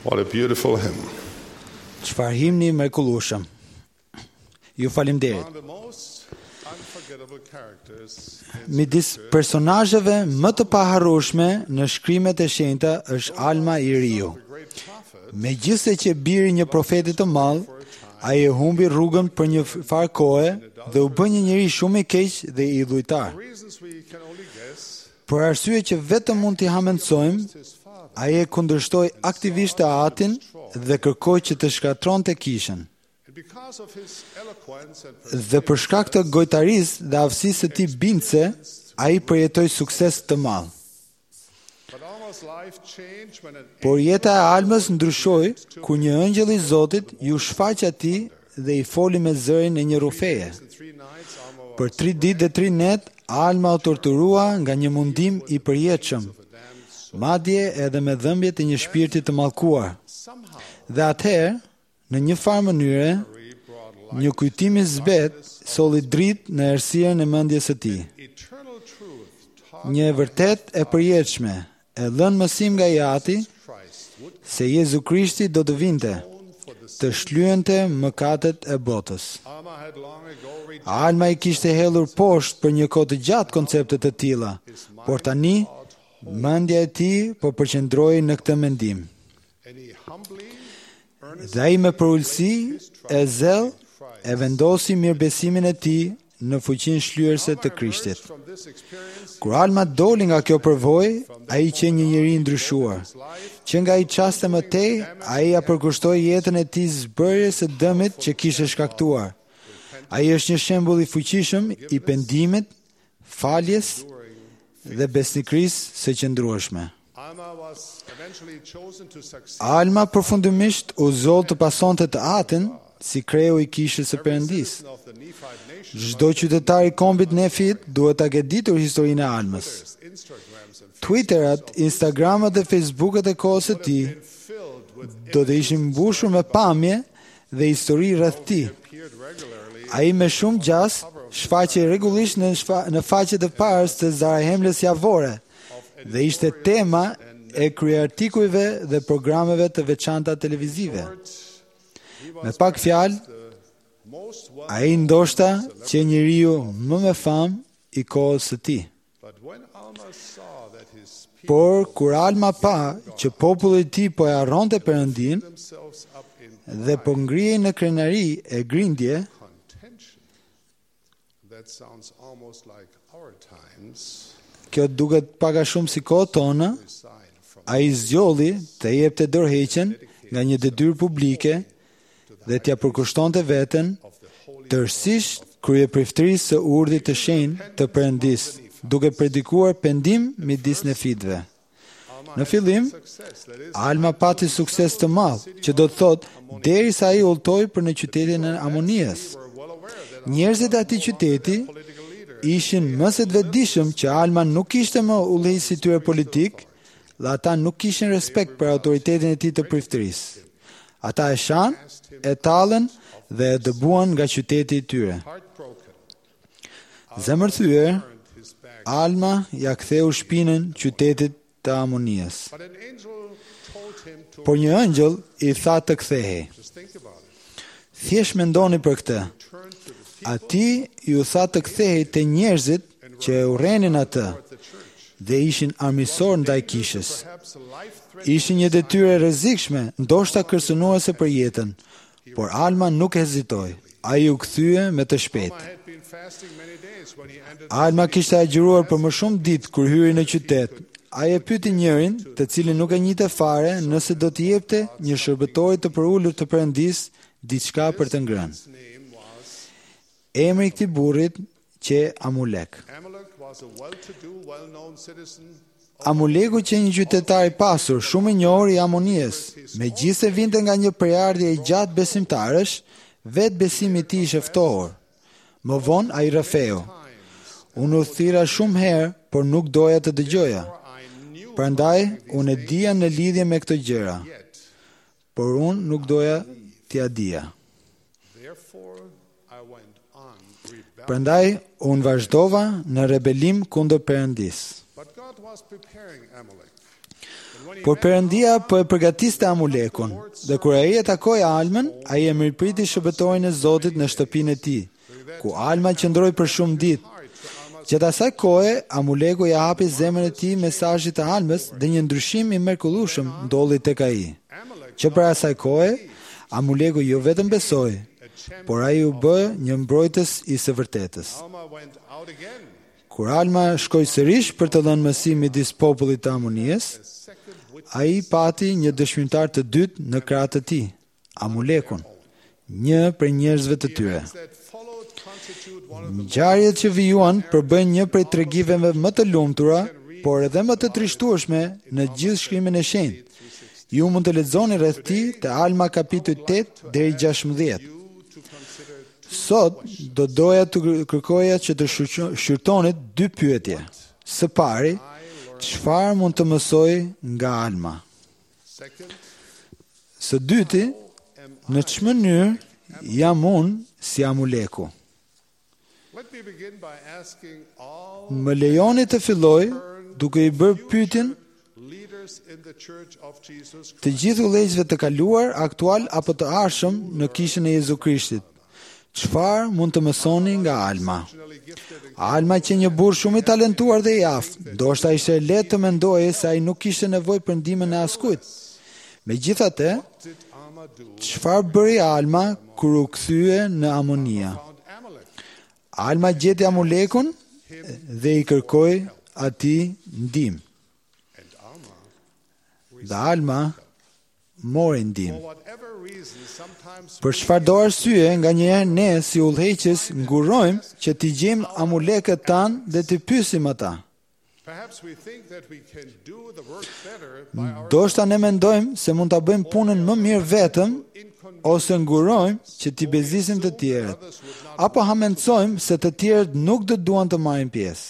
What a beautiful hymn. Çfarë himni mrekullueshëm. Ju faleminderit. One of the most unforgettable characters Midis personazheve më të paharrueshme në shkrimet e shenjta është Alma i Riu. the great prophet. Megjithëse që biri një profeti të madh, ai e humbi rrugën për një farë kohe dhe u bë një njeri shumë i keq dhe i idhujtar. Reasons we can only guess. Për arsye që vetëm mund t'i hamendësojmë, ai e kundërshtoi aktivisht të atin dhe kërkoi që të shkatronte kishën. And because of his eloquence and Dhe për shkak të gojtarisë dhe aftësisë së tij bindse, ai përjetoi sukses të madh. but Alma's life changed when an Por jeta e Almës ndryshoi kur një ëngjëll i Zotit ju shfaq atij dhe i foli me zërin e një rufeje. in 3 nights Alma was Për 3 ditë dhe 3 net, Alma u torturua nga një mundim i përjetshëm, madje edhe me dhëmbjet e një shpirti të mallkuar. Dhe atëherë, në një farë mënyre, një kujtim i zbet solli dritë në errësirën e mendjes së tij. eternal truth taught Një e vërtet e përjetshme e lënë mësim nga Jati Christ would se Jezu Krishti do të vinte, të shlyente mëkatet e botës. Alma had long ago rejected Alma i kishte hedhur poshtë për një kohë të gjatë koncepte të tilla, por tani mendja e tij po përqendroi në këtë mendim. and he humbly earnestly Dhe ai me përulësi e zell e vendosi mirëbesimin e tij në fuqinë shlyerëse të Krishtit. from this experience Kur Alma doli nga kjo përvojë, ai që një njeri i ndryshuar. Që nga i qaste më tej, ai ja përkushtoi jetën e tij zbërjes së dëmit që kishte shkaktuar. Ai është një shembull i fuqishëm i pendimit, faljes dhe besnikërisë së qëndrueshme. Alma was eventually chosen to succeed Alma përfundimisht u zol të pasonte të atin si kreu i kishës së Perëndis. of the Nephite nation. Çdo qytetar i kombit Nefit duhet ta ketë ditur historinë e Almës. Instagrams and Twitterat, Instagramat dhe Facebooket e kohës së tij filled with do të ishin mbushur me pamje dhe histori rreth tij. appeared regularly Ai me shumë gjas shfaqej rregullisht në faqet e parës të Zarahemles javore dhe ishte tema e kryerartikujve dhe programeve të veçanta televizive. Me pak fjalë, most well, ai ndoshta që njeriu më me fam i kohës së tij. but when Alma saw that his people Por kur Alma pa që populli i tij po e harronte Perëndin themselves up in dhe po ngrihej në krenari e grindje, contention, that sounds almost like our times, kjo duket pak a shumë si kohë tonë, resign from ai zgjolli të jepte dorëheqjen nga një detyrë publike dhe t'ia përkushtonte veten tërësisht kryepriftërisë së urdhit të shenjtë të Perëndis, duke predikuar pendim midis nefitëve. Në fillim, success, that is, Alma pati sukses të madh, që do të thotë derisa ai udhtoi për në qytetin e Amonias. were well aware that Njerëzit e atij qyteti ishin më se të vetëdijshëm që Alma nuk kishte më udhëheqës i tyre politik, dhe ata nuk kishin respekt për autoritetin e tij të priftërisë. Ata e shan, e tallën dhe e dëbuan nga qyteti i tyre. heartbroken, Zemërthyer, his back. Alma ja ktheu shpinën qytetit të Amonias. But an angel told him to Por një ëngjëll i tha të kthehej. just think about it. Thjesht mendoni për këtë. Turn to the Ati ju tha të kthehej te njerëzit që e urrenin atë dhe ishin armiqësor ndaj kishës. perhaps a life-threatening Ishin një detyrë e rrezikshme, ndoshta kërcënuese për jetën, por Alma nuk hezitoi. Ai u kthye me të shpejtë. had been fasting many days when he entered Alma kishte agjëruar për më shumë ditë kur hyri në qytet. Ai e pyeti njërin, të cilin nuk e njihte fare, nëse do t'i jepte një shërbëtori të përulur të Perëndis diçka për të ngrënë. his name was Emri i këtij burrit që Amulek. Amalek, was a well-to-do, well-known citizen Amuleku që një qytetar i pasur, shumë i njohur i Amonias, megjithëse vinte nga një prejardhje i gjatë besimtarësh, vetë besimi i tij i shëftohur. Më vonë ai rrëfeu. Unë u thira shumë herë, por nuk doja të dëgjoja. Prandaj unë e dija në lidhje me këto gjëra, por unë nuk doja t'ia dija. Therefore, I went on rebelling. Prandaj unë vazhdova në rebelim kundër Perëndis. But God was preparing Amalek Por Perëndia po e përgatiste Amulekun, dhe kur ai e takoi Almën, ai e mirëpriti shëbëtorin e Zotit në shtëpinë e tij, ku Alma qëndroi për shumë ditë. Gjatë asaj kohe, Amuleku ja hapi zemrën e tij mesazhit të Almës dhe një ndryshim i mrekullueshëm ndodhi tek ai. Që për asaj kohe, Amuleku jo vetëm besoi, por ai u bë një mbrojtës i së vërtetës. Kur Alma shkoi sërish për të dhënë mësim midis popullit të Amonijes, ai pati një dëshmitar të dytë në krah të tij, Amulekun, një prej njerëzve të tyre. Ngjarjet që vijuan përbën një prej tregiveve më të lumtura, por edhe më të trishtueshme në gjithë shkrimin e shenjtë. Ju mund të lexoni rreth tij te Alma kapitulli 8 deri 16. Sot do doja të kërkoja që të shqyrtonit dy pyetje. Së pari, çfarë mund të mësoj nga Alma? Së dyti, në ç'më mënyrë jam unë si Amuleku? Më lejoni të filloj duke i bërë pyetjen të gjithë udhëheqësve të kaluar, aktual apo të ardhshëm në kishën e Jezu Krishtit. Çfarë mund të mësoni nga Alma? Alma që një burr shumë i talentuar dhe i aftë, ndoshta ishte lehtë të mendoje se ai nuk kishte nevojë për ndihmën e askujt. Megjithatë, çfarë bëri Alma kur u kthye në Amonia? Alma gjeti Amulekun dhe i kërkoi atij ndihmë. Dhe Alma mori ndihmë. Për çfarëdo arsye, nganjëherë ne si udhëheqës ngurojmë që t'i gjejmë amulekët tanë dhe t'i pyesim ata. Ndoshta ne mendojmë se mund ta bëjmë punën më mirë vetëm, ose ngurojmë që t'i bezisim të tjerët, apo hamencojmë se të tjerët nuk do duan të marrin pjesë.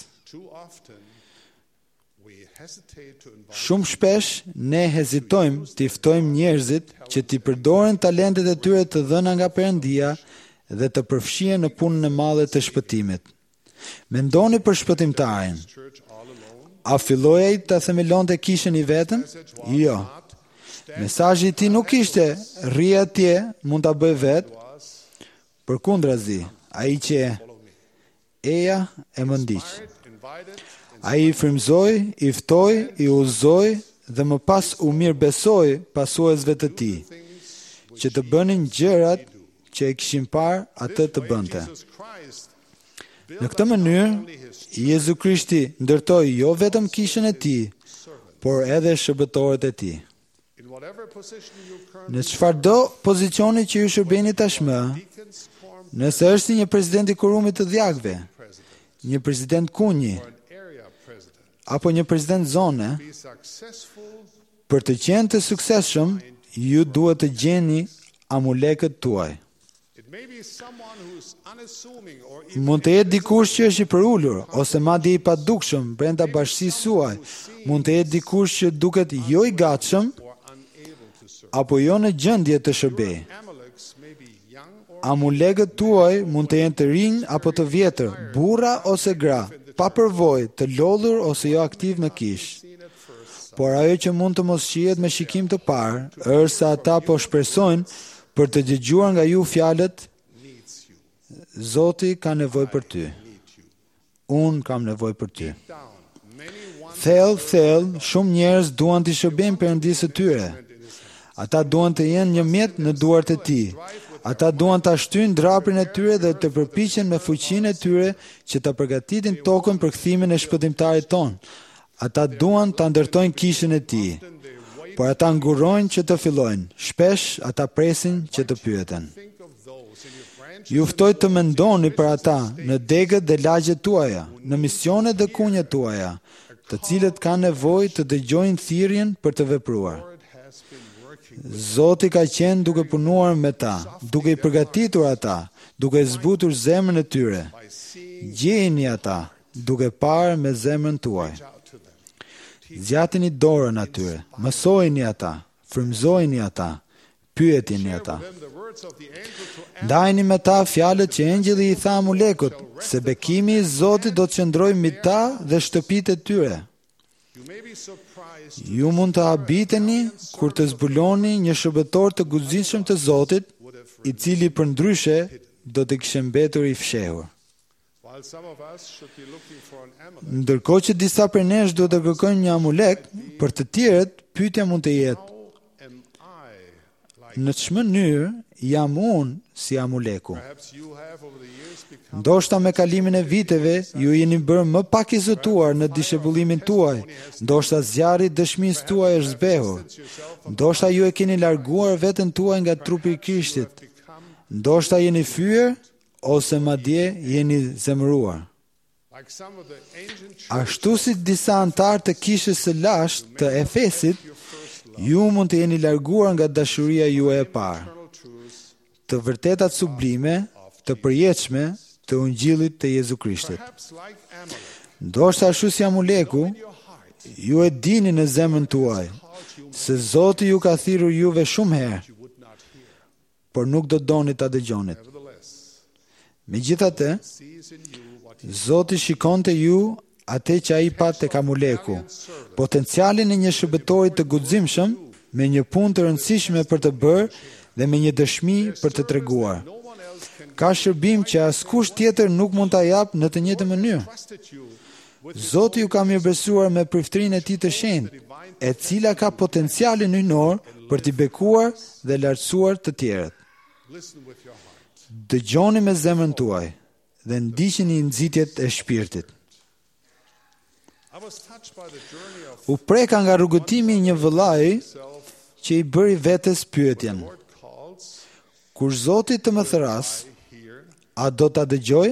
Shumë shpesh ne hezitojmë të ftojmë njerëzit që t'i përdoren talentet e tyre të dhëna nga Perëndia dhe të përfshihen në punën e madhe të shpëtimit. Mendoni për shpëtimtarin. A filloi ai të themelonte kishën i vetëm? Jo. Mesazhi i tij nuk ishte rri atje, mund ta bëj vetë. Përkundrazi, ai që eja e më ndiq. Ai i frymëzoi, i ftoi, i udhëzoi dhe më pas u mirëbesoi pasuesve të tij, që të bënin gjërat që e kishin parë atë të bënte. Në këtë mënyrë, Jezu Krishti ndërtoi jo vetëm kishën e tij, por edhe shërbëtorët e tij. Në çfarëdo pozicioni që ju shërbeni tashmë, nëse është një president i kurumit të djagëve, një president kunji, apo një president zone, për të qenë të suksesshëm, ju duhet të gjeni amulekët tuaj. Mund të jetë dikush që është i përulur, ose madje i padukshëm brenda bashkësisë suaj, mund të jetë dikush që duket jo i gatshëm, apo jo në gjendje të shërbejë. Amulekët tuaj mund të jenë të rinj apo të vjetër, burra ose gra, pa përvojë, të lodhur ose jo aktiv në kishë. Por ajo që mund të mos shihet me shikim të parë, është se ata po shpresojnë për të dëgjuar nga ju fjalët: Zoti ka nevojë për ty. Unë kam nevojë për ty. Thellë, shumë njerëz duan të shërbejnë Perëndisë së tyre. Ata duan të jenë një mjet në duart e tij. Ata duan ta shtyjnë draprin e tyre dhe të përpiqen me fuqinë e tyre që ta përgatitin tokën për kthimin e shpëtimtarit ton. Ata duan ta ndërtojnë kishën e tij. Por ata ngurojnë që të fillojnë. Shpesh ata presin që të pyeten. Ju ftoj të mendoni për ata në degët dhe lagjet tuaja, në misionet dhe kunjet tuaja, të cilët kanë nevojë të dëgjojnë thirrjen për të vepruar. Zoti ka qenë duke punuar me ta, duke i përgatitur ata, duke zbutur zemrën e tyre. Gjejini ata, duke parë me zemrën tuaj. Zgjatini dorën atyre, mësojini ata, frymëzojini ata, pyetini ata. Ndajni me ta fjalët që engjëlli i tha Amulekut, se bekimi i Zotit do të qëndrojë mbi ta dhe shtëpitë e tyre. Ju mund të habiteni kur të zbuloni një shërbëtor të guximshëm të Zotit, i cili përndryshe do të kishte mbetur i fshehur. Ndërkohë që disa prej nesh do të kërkojnë një amulek, për të tjerët pyetja mund të jetë: në ç'më mënyrë jam unë si amuleku? Ndoshta me kalimin e viteve ju jeni bërë më pak i zëtuar në dishepullimin tuaj, ndoshta zjarri i dëshmisë tuaj është zbehur, ndoshta ju e keni larguar veten tuaj nga trupi i Krishtit, ndoshta jeni fyer ose madje jeni zemëruar. Ashtu si disa antar të kishës së lashtë të Efesit, ju mund të jeni larguar nga dashuria juaj e parë, të vërtetat sublime, të përjetshme të Ungjillit të Jezu Krishtit. Ndoshta ashtu si amuleku, ju e dini në zemrën tuaj se Zoti ju ka thirrur juve shumë herë, por nuk do doni ta dëgjonit. Megjithatë, Zoti shikonte ju atë që ai pa tek amuleku, potencialin e një shërbëtori të guximshëm me një punë të rëndësishme për të bërë dhe me një dëshmi për të treguar. Ka shërbim që askush tjetër nuk mund ta jap në të njëjtën mënyrë. Zoti ju ka mirëbesuar me priftrinë e tij të shenjtë, e cila ka potencialin hyjnor për t'i bekuar dhe lartësuar të tjerët. Dëgjoni me zemrën tuaj dhe ndiqni nxitjet e shpirtit. U preka nga rrugëtimi i një vëllai që i bëri vetes pyetjen: kur Zoti të më thras, a do ta dëgjoj?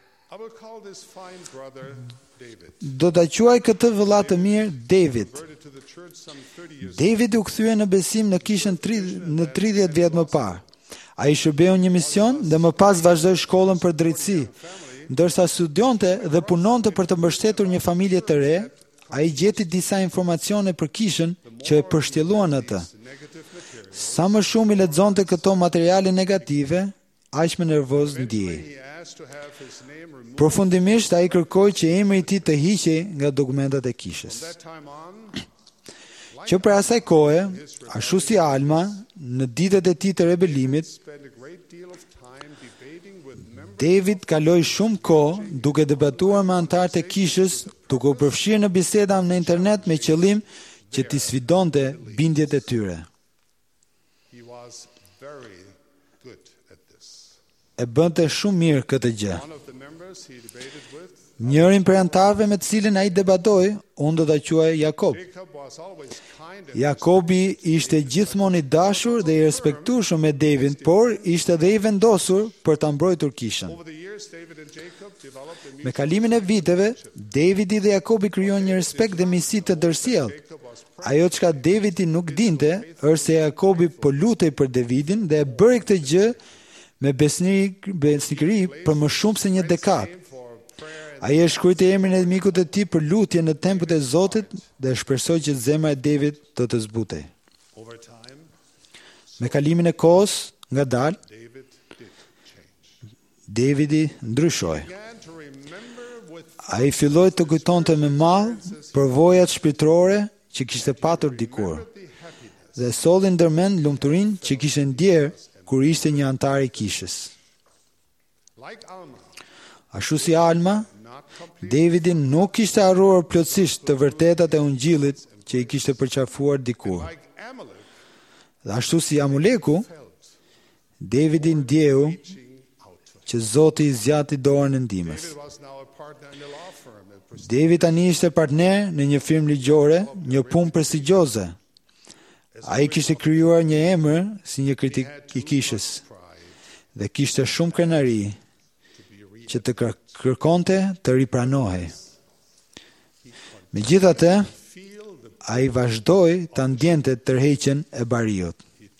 Do ta quaj këtë vëlla të mirë David. David u kthye në besim në kishën në 30 vjet më parë. Ai shërbeu një mision dhe më pas vazhdoi shkollën për drejtësi. Ndërsa studionte dhe punonte për të mbështetur një familje të re, ai gjeti disa informacione për kishën që e përshtjelluan atë. Sa më shumë i lexonte këto materiale negative, aq më nervoz ndiej. Përfundimisht ai kërkoi që emri i tij të hiqej nga dokumentat e kishës. Që për asaj kohe, ashtu si Alma, në ditët e tij të rebelimit, David kaloi shumë kohë duke debatuar me antarët e kishës, duke u përfshirë në biseda në internet me qëllim që t'i sfidonte bindjet e tyre. E bënte shumë mirë këtë gjë. Njërin prej antarëve me të cilin ai debatoi, unë do ta quaj Jakob. Jakobi ishte gjithmonë i dashur dhe i respektueshëm me David, por ishte edhe i vendosur për ta mbrojtur kishën. Me kalimin e viteve, Davidi dhe Jakobi krijuan një respekt dhe miqësi të ndërsjellë. Ajo çka Davidi nuk dinte, është se Jakobi po lutej për Davidin dhe e bëri këtë gjë me besnikëri për më shumë se një dekadë. Ai e shkruajti emrin e mikut të tij për lutje në tempujt e Zotit dhe shpresoi që zemra e David do të zbutej. Me kalimin e kohës, ngadalë, Davidi ndryshoi. Ai filloi të kujtonte me mall përvojat shpirtërore që kishte patur dikur dhe solli ndërmend lumturinë që kishte ndjer kur ishte një antar i kishës. Ashtu si Alma, Davidi nuk kishte harruar plotësisht të vërtetat e Ungjillit që i kishte përqafuar dikur. Dhe ashtu si Amuleku, Davidi ndjeu që Zoti i zgjati dorën e ndihmës. David tani ishte partner në një firmë ligjore, një punë prestigjioze. Ai kishte krijuar një emër si një kritik i kishës dhe kishte shumë krenari që të kërkonte të ripranohej. Megjithatë, ai vazhdoi ta ndjente tërheqjen e Bariut.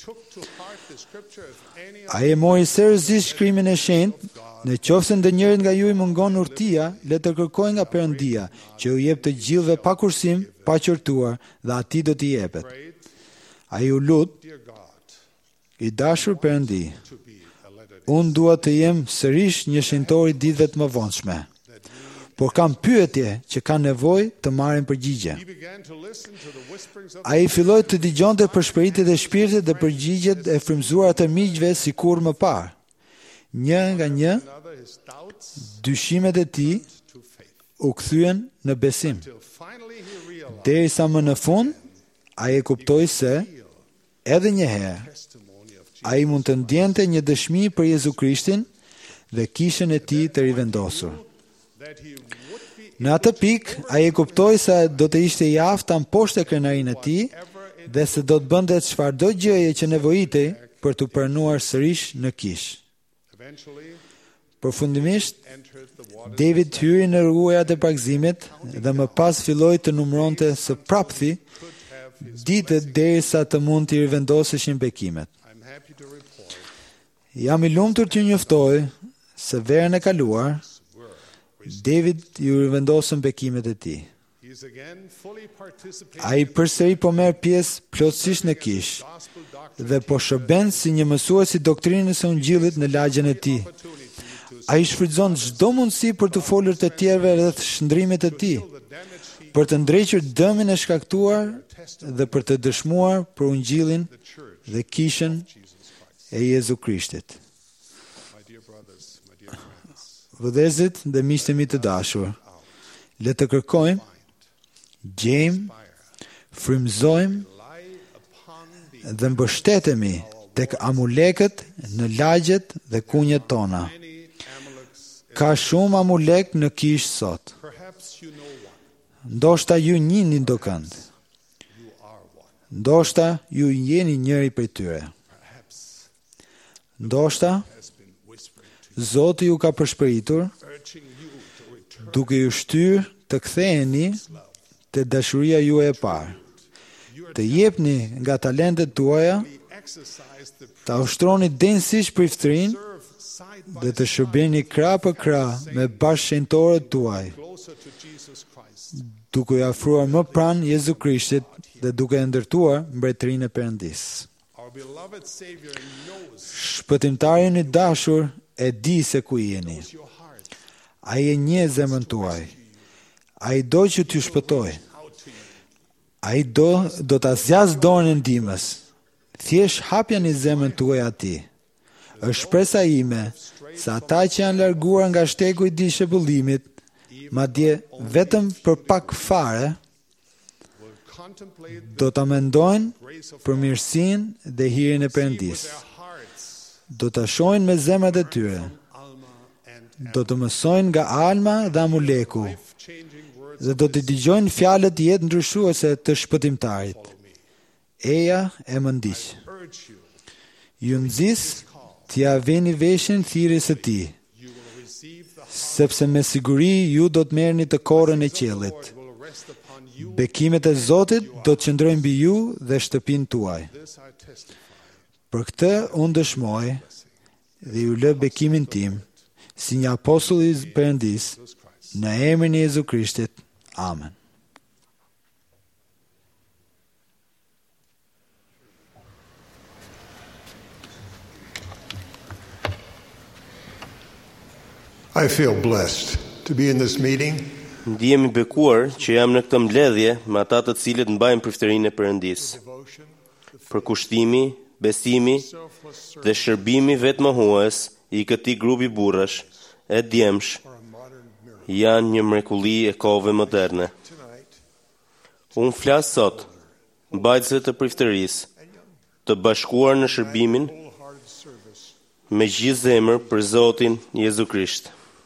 Ai e mori seriozisht shkrimin e shenjtë, në qoftë se ndonjërit nga ju i mungon urtia, le të kërkojë nga Perëndia, që u jep të gjithëve pa kursim, pa qortuar, dhe atij do t'i jepet. Ai u lut: I dashur Perëndi, unë dua të jem sërish një shenjtor i ditëve të mëvonshme. por kam pyetje që kanë nevojë të marrin përgjigje. Ai filloi të dëgjonte përshpëritjet e shpirtit dhe përgjigjet e frymëzuara të miqve sikur më parë. Një nga një, dyshimet e tij u kthyen në besim. Derisa më në fund, ai e kuptoi se edhe një herë ai mund të ndjente një dëshmi për Jezu Krishtin dhe kishën e tij të rivendosur. Në atë pikë, ai e kuptoi se do të ishte i aftë poshtë krenarinë e tij dhe se do të bënte çfarëdo gjëje që nevojitej për të pranuar sërish në kishë. Përfundimisht, David hyri në rrugërat e pagëzimit dhe më pas filloi të numëronte së prapthi ditët derisa të mund të rivendoseshin bekimet. Jam i lumtur t'ju njoftoj se verën e kaluar, David ju rivendosën bekimet e tij. Ai përsëri po merr pjesë plotësisht në kishë dhe po shërben si një mësues i doktrinës së Ungjillit në lagjen e tij. Ai shfrytëzon çdo mundësi për të folur të tjerëve rreth shndrimit të tij, për të ndrequr dëmin e shkaktuar dhe për të dëshmuar për Ungjillin dhe kishën e Jezu Krishtit. Vëllezërit dhe miqtë e mi të dashur, le të kërkojmë, gjejmë, frymëzojmë dhe mbështetemi tek amulekët në lagjet dhe kunjet tona. Ka shumë amulek në kishë sot. Ndoshta ju njihni ndokënd. Ndoshta ju jeni njëri prej tyre. Ndoshta Zoti ju ka përshpëritur duke ju shtyrë të ktheheni te dashuria juaj e parë. Të jepni nga talentet tuaja, ta ushtroni denjësisht priftërinë dhe të shërbeni krah për krah me bashkëshenjtorët tuaj, duke u afruar më pranë Jezu Krishtit dhe duke e ndërtuar mbretërinë e Perëndisë. Shpëtimtari i dashur e di se ku jeni. Ai e njeh zemrën tuaj. Ai do që t'ju shpëtoj. Ai do ta zgjasë dorën e ndihmës. Thjesht hapjani zemrën tuaj atij. Është shpresa ime se ata që janë larguar nga shteku i dishepullimit, madje vetëm për pak fare, do ta mendojnë për mirësinë dhe hirin e Perëndisë. Do ta shohin me zemrat e tyre. Do të mësojnë nga Alma dhe Amuleku dhe do të dëgjojnë fjalët jetë ndryshuese të shpëtimtarit. Eja e më ndiq. Ju nxis t'ia veni veshin thirrjes së tij, sepse me siguri ju do të merrni të korrën e qiellit. Bekimet e Zotit do të qëndrojnë mbi ju dhe shtëpinë tuaj. Për këtë unë dëshmoj dhe ju lë bekimin tim si një apostull i Perëndisë në emrin e Jezu Krishtit. Amen. I feel blessed to be in this meeting. Ndihem i bekuar që jam në këtë mbledhje me ata të cilët mbajnë priftërinë e Perëndisë. Përkushtimi, besimi dhe shërbimi vetmohues i këtij grupi burrash e djemsh janë një mrekulli e kohëve moderne. Unë flas sot mbajtësve të priftërisë të bashkuar në shërbimin me gjithë zemër për Zotin Jezu Krisht.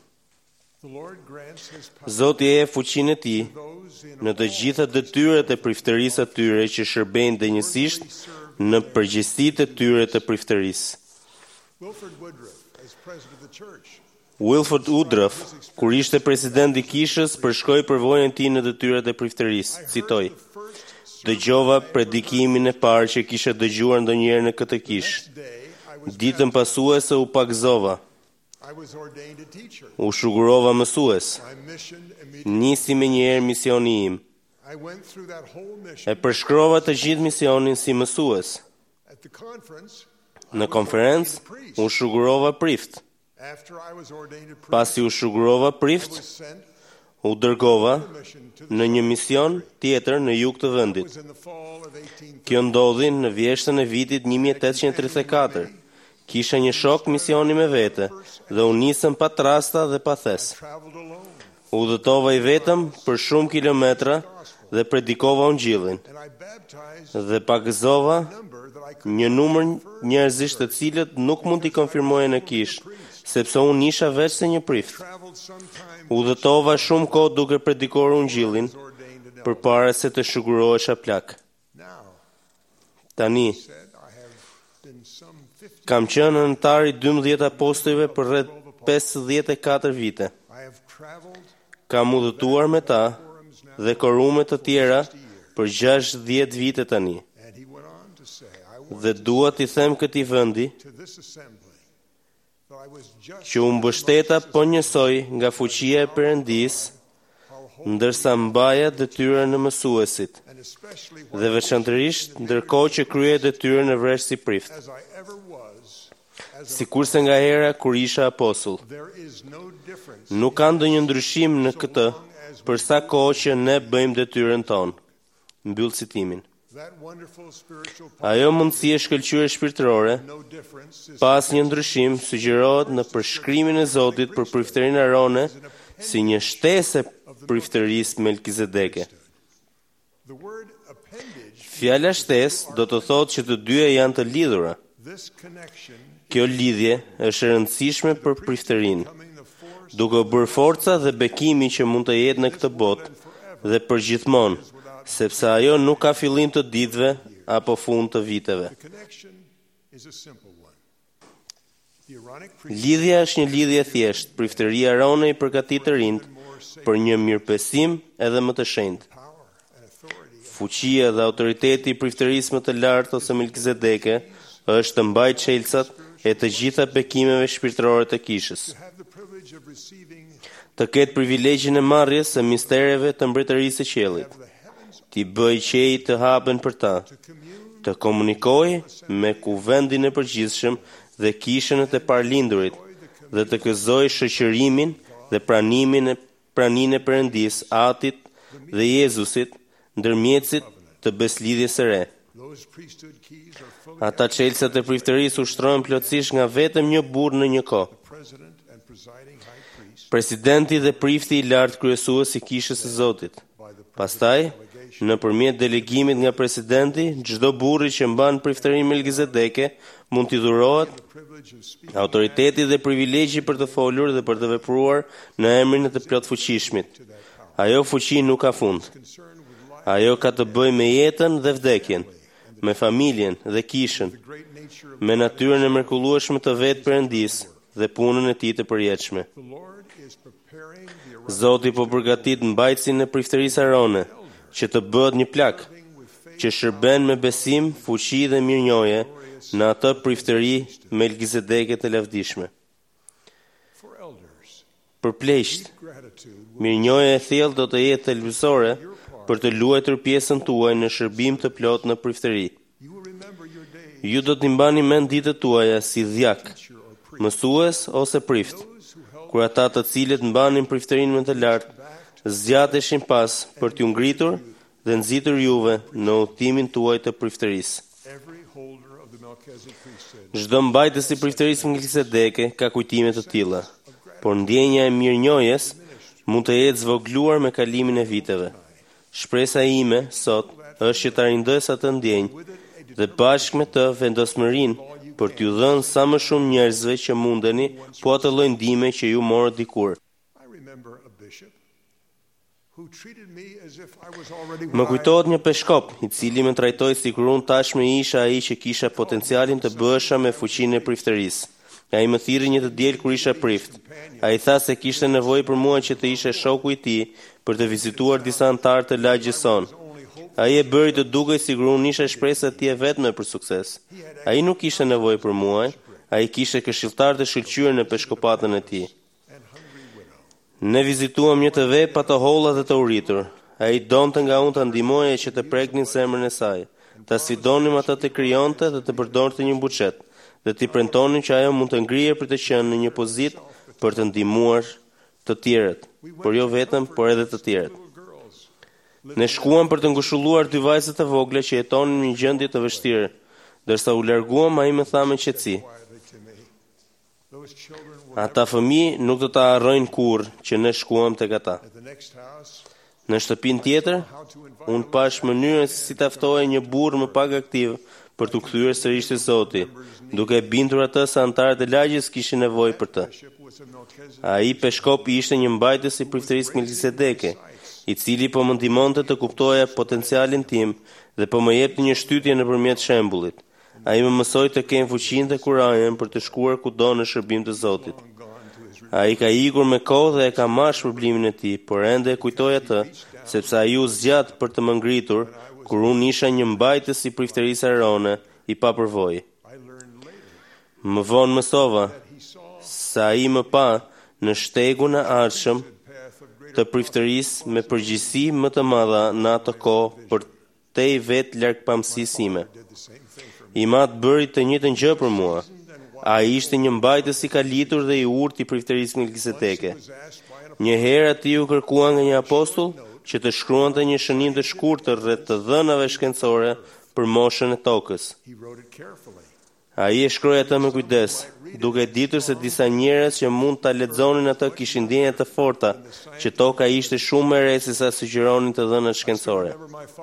Zoti e fuqinë e tij në të gjitha detyrat e priftërisë atyre që shërbejnë denjësisht në përgjegjësitë e tyre të priftërisë. Wilford Woodruff, kur ishte president i kishës, përshkroi përvojën e tij në detyrat e priftërisë. Citoj: "Dëgjova predikimin e parë që kisha dëgjuar ndonjëherë në këtë kishë. Ditën pasuese u pagëzova. U shugurova mësues. Nisi me njëherë misioni im. E përshkrova të gjithë misionin si mësues. Në konferencë, u shugurova prift. Pasi u shugurova prift, u dërgova në një mision tjetër në jug të vendit. was in the fall of 1830. Kjo ndodhi në vjeshtën e vitit 1834. Kisha një shok misioni me vete dhe u nisëm pa trasta dhe pa thes. Traveled alone, Udhëtova i vetëm për shumë kilometra dhe predikova ungjillin and I baptized dhe pagëzova a number that I could një numër njerëzish të cilët nuk mund t'i konfirmoje në kish, sepse unë isha veç se një prift. traveled sometime Udhëtova shumë kohë duke predikuar ungjillin ordained an elder. përpara se të shëgurohesha plak. Now, Tani, said I have been some 50. kam qenë anëtar i 12 apostujve për rreth 54 vite. I have traveled Kam udhëtuar me ta dhe korume të tjera për 60 vite tani. and he went on to say, I want Dhe dua t'i them këtij vendi to this assembly that I was just që u mbështeta po njësoj nga fuqia e Perëndis, ndërsa mbaja detyrën e mësuesit, and especially dhe veçanërisht ndërkohë që kryej detyrën e vresh si prift, as I ever was, as a, sikurse nga hera kur isha apostull. there is no difference Nuk ka ndonjë ndryshim në këtë për sa kohë që ne bëjmë detyrën tonë. Mbyll citimin. that wonderful spiritual Ajo mundësi e shkëlqyer shpirtërore, no difference is pas një ndryshim, sugjerohet në përshkrimin e Zotit për priftërinë Arone si një shtesë e priftërisë Melkizedeke. the word appendage. Fjala shtesë do të thotë që të dyja janë të lidhura. This connection Kjo lidhje është e rëndësishme për priftërinë, becoming the force duke u bërë forca dhe bekimi që mund të jetë në këtë botë dhe për gjithmonë, sepse ajo nuk ka fillim të ditëve apo fund të viteve. the connection is a simple one. The Aaronic Lidhja është një lidhje thjesht, priftëria Arone i përgatit të rinjt për një mirëbesim edhe më të shenjtë. power and authority Fuqia dhe autoriteti i priftërisë më të lartë ose Melkizedeke është të mbajë çelësat e të gjitha bekimeve shpirtërore të kishës, have the privilege of receiving të ketë privilegjin e marrjes së mistereve të mbretërisë së qiellit, the heavens t'i bëj qej të hapen për ta, të komunikoj me kuvendin e përgjithshëm dhe kishën e të parlindurit dhe të gëzoj shoqërimin dhe praninë e Perëndis, Atit dhe Jezusit, ndërmjetësit të beslidhjes së re. those priesthood keys are fully Ata çelësat e priftërisë ushtrohen plotësisht nga vetëm një burr në një kohë. president and presiding high priest Presidenti dhe prifti i lartë kryesues i kishës së Zotit. Pastaj, nëpërmjet delegimit nga presidenti, çdo burri që mban priftërinë Melkizedeke mund t'i dhurohet privilege of speaking autoriteti dhe privilegji për të folur dhe për të vepruar në emrin e të plotfuqishmit. Ajo fuqi nuk ka fund. concerned with life, Ajo ka të bëjë me jetën dhe vdekjen, me familjen dhe kishën, the great nature of me natyrën e mrekullueshme të vetë Perëndis dhe punën e tij të përjetshme. the Lord is preparing the Aaronic Zoti po përgatit mbajtësin e priftërisë Arone, që të bëhet një plak, që shërben me besim, fuqi dhe mirënjohje në atë priftëri Melkizedeke të lavdishme. for elders. Për pleqt, Gratitude mirënjohja e thellë do të jetë thelbësore për të luajtur pjesën tuaj në shërbim të plot në priftëri. you will remember your days Ju do t'i mbani mend ditët tuaja si dhjak, mësues ose prift, kur ata të cilët mbanin priftërinë më të lartë zgjateshin pas për t'ju ngritur dhe nxitur juve në udhëtimin tuaj të priftërisë. every holder of the Melchizedek priesthood Çdo mbajtës i priftërisë Melkizedeke ka kujtime të tilla, por ndjenja e mirënjohjes mund të jetë zvogluar me kalimin e viteve. Shpresa ime sot është që ta rindës atë ndjenjë dhe bashkë me të vendosmërinë për t'ju dhënë sa më shumë njerëzve që mundeni po atë lloj ndihme që ju morët dikur. I remember a bishop who treated me as if I was already Më kujtohet një peshkop, i cili më trajtoi sikur unë tashmë isha ai që kisha potencialin të bëhesha me fuqinë e priftërisë. Ai më thirrri një të diel kur isha prift. Ai tha se kishte nevojë për mua që të ishe shoku i tij për të vizituar disa anëtar të lagjës son. Ai e bëri të dukej sikur unë isha shpresa e tij e vetme për sukses. Ai nuk kishte nevojë për mua, ai kishte këshilltar të shkëlqyer në peshkopatën e tij. Ne vizituam një të vej pa të holla dhe të uritur. Ai donte nga unë të ndihmoje që të preknin zemrën e saj. Ta sfidonim atë të krijonte dhe të përdorte një buçet, dhe t'i premtonim që ajo mund të ngrihet për të qenë në një pozitë për të ndihmuar të tjerët, por jo vetëm, por edhe të tjerët. Ne shkuam për të ngushëlluar dy vajzat e vogla që jetonin në një gjendje të vështirë. Dërsa u larguam, ai më tha me qetësi: ata fëmijë nuk do ta harrojnë kurrë që ne shkuam tek ata. Në shtëpinë tjetër, unë pash mënyrën se si ta ftohej një burr më pak aktiv për t'u kthyer sërish te Zoti, duke bindur atë se antarët e lagjes kishin nevojë për të. Ai peshkopi ishte një mbajtës i priftërisë Melkisedeke, i cili po më ndihmonte të kuptoja potencialin tim dhe po më jepte një shtytje nëpërmjet shembullit. Ai më mësoi të kem fuqinë dhe kurajen për të shkuar kudo në shërbim të Zotit. Ai ka ikur me kohë dhe e ka marrë shpërblimin e tij, por ende e kujtoj atë, sepse ai u zgjat për të më ngritur kur unë isha një mbajtës i priftërisë Arone, i papërvojë. Më vonë mësova se ai më pa në shtegun e ardhshëm të priftërisë me përgjegjësi më të madhe në atë kohë për te i vetë largpamësisë ime. I matë bëri të njëjtën gjë për mua. Ai ishte një mbajtës i kalitur dhe i urtë i priftërisë Melkisedeke. Një herë ati u kërkua nga një apostull që të shkruante një shënim të shkurtër rreth të dhënave shkencore për moshën e tokës. Ai e shkroi atë me kujdes, duke ditur se disa njerëz që mund ta lexonin atë kishin ndjenja të forta që toka ishte shumë më e re se sa sugjeronin të dhënat shkencore.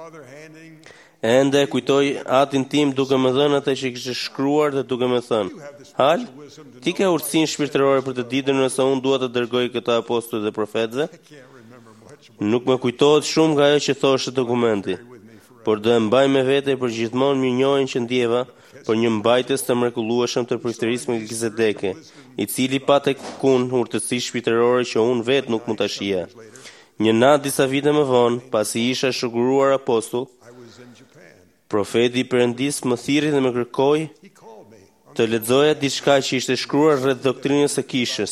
Ende kujtoj atin tim duke më dhënë atë që kishte shkruar dhe duke më thënë: "Hal, ti ke urtësinë shpirtërore për të ditur nëse unë dua të dërgoj këtë apostull dhe profetëve?" Nuk më kujtohet shumë nga ajo që thoshte dokumenti, por do e mbaj me vete për gjithmonë mirënjohjen që ndjeva për një mbajtës të mrekullueshëm të priftërisë Melkisedeke, i cili pa tek unë urtësi shpirtërore që unë vetë nuk mund ta shija. Një natë disa vite më vonë, pasi isha shëguruar apostull, profeti i Perëndis më thirrri dhe më kërkoi të lexoja diçka që ishte shkruar rreth doktrinës së kishës.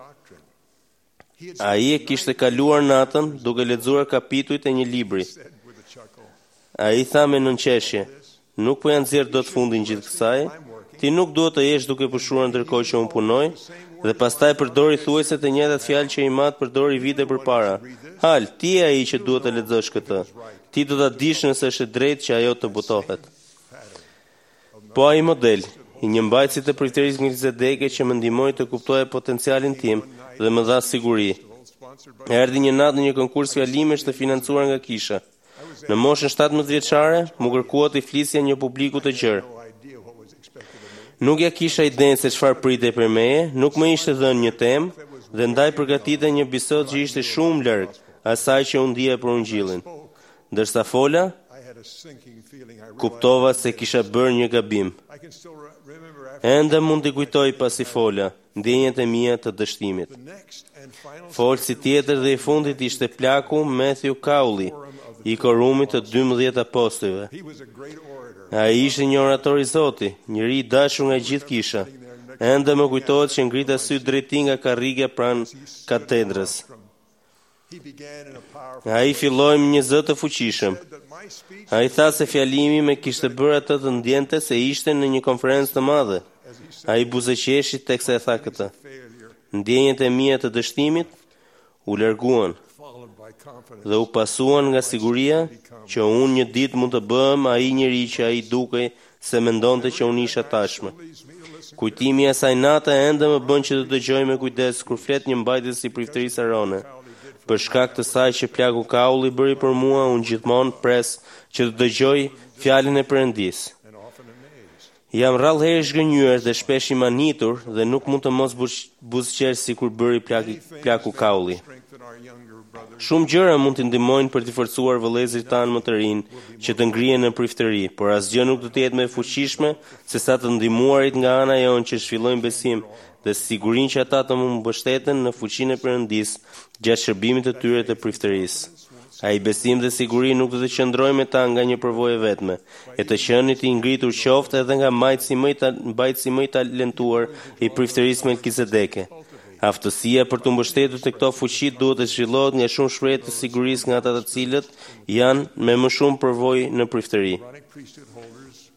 Ai e kishte kaluar natën duke lexuar kapitujt e një libri. Ai tha me nënqeshje: "Nuk po janë nxjerr dot fundin gjithë kësaj. Ti nuk duhet të jesh duke pushuar ndërkohë që unë punoj." Dhe pastaj përdori thuajse të njëjtat fjalë që i mat përdori vite përpara. "Hal, ti je ai që duhet të lexosh këtë. Ti do ta dish nëse është e drejtë që ajo të butohet." Po ai model, i një mbajtësi të priftërisë Melkisedeke që më ndihmoi të kuptoja potencialin tim dhe më dha siguri. Erdhi një natë në një konkurs fjalimesh të financuar nga kisha. Në moshën 17 vjeçare, më kërkua të flisja një publiku të gjerë. Nuk ja kisha idenë se çfarë pritej për meje, nuk më ishte dhënë një temë dhe ndaj përgatita një bisedë që ishte shumë larg asaj që unë ndjeja për Ungjillin. Ndërsa fola, kuptova se kisha bërë një gabim. Ende mund t'i kujtoj pasi fola, ndjenjat e mia të dështimit. Folsi tjetër dhe i fundit ishte plaku Matthew Cowley, i korumit të 12 apostujve. Ai ishte një orator i Zotit, njëri i dashur nga gjithë kisha. Ende më kujtohet që ngrita sy drejt nga karrige pranë katedrës. Ai filloi me një zë të fuqishëm. Ai tha se fjalimi me kishte bërë atë të ndjente se ishte në një konferencë të madhe. Ai buzëqeshi teksa e tha këtë. Ndjenjat e mia të dështimit u larguan dhe u pasuan nga siguria që unë një ditë mund të bëhem ai njeri që ai dukej se mendonte që unë isha tashmë. Kujtimi i asaj nate ende më bën që të dëgjoj me kujdes kur flet një mbajtës i priftërisë Arone. Për shkak të saj që plaku Kaulli bëri për mua, unë gjithmonë pres që të dëgjoj fjalën e Perëndis. Jam rrallëherë zhgënjur dhe shpesh i manitur dhe nuk mund të mos buzëqer sikur bëri plaku Kaulli. Shumë gjëra mund të ndihmojnë për të forcuar vëllezërit tanë më të rinj që të ngrihen në priftëri, por asgjë nuk do të jetë më e fuqishme se sa të ndihmuarit nga ana jonë që zhvillojnë besim dhe sigurinë që ata të mund mbështeten në fuqinë e Perëndis gjatë shërbimit të tyre të priftërisë. Ai besim dhe siguri nuk do të qëndrojë me ta nga një përvojë vetme, e të qenit i ngritur qoftë edhe nga mbajtësi më i talentuar i priftërisë Melkisedeke. Aftësia për të mbështetur te këto fuqi duhet të zhvillohet nga shumë shprehje të sigurisë nga ata të cilët janë me më shumë përvojë në priftëri.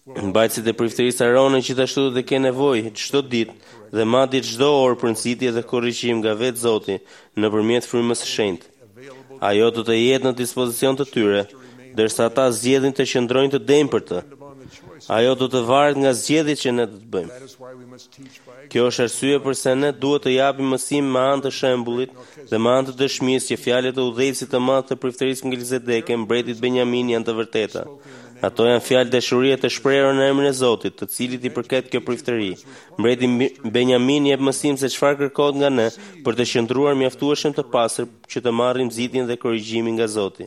Mbajtësit e prifterisë Arone gjithashtu dhe ke nevojë çdo ditë dhe madje çdo orë për nxitje dhe korrigjim nga vetë Zoti nëpërmjet frymës së shenjtë. Ajo do të jetë në dispozicion të tyre, ndërsa ata zgjedhin të qëndrojnë të denjë për të. Ajo do të varet nga zgjedhjet që ne do të bëjmë. Kjo është arsye pse ne duhet të japim mësim me anë të shembullit dhe me anë të dëshmisë që fjalët e udhëheqësit të madh të prifterisë Melkizedeke, mbretit Benjamin, janë të vërteta. Ato janë fjalë dashurie të shprehura në emrin e Zotit, të cilit i përket kjo priftëri. Mbreti Benjamin jep mësim se çfarë kërkohet nga ne për të qëndruar mjaftueshëm të pastër që të marrim nxitjen dhe korrigjimin nga Zoti.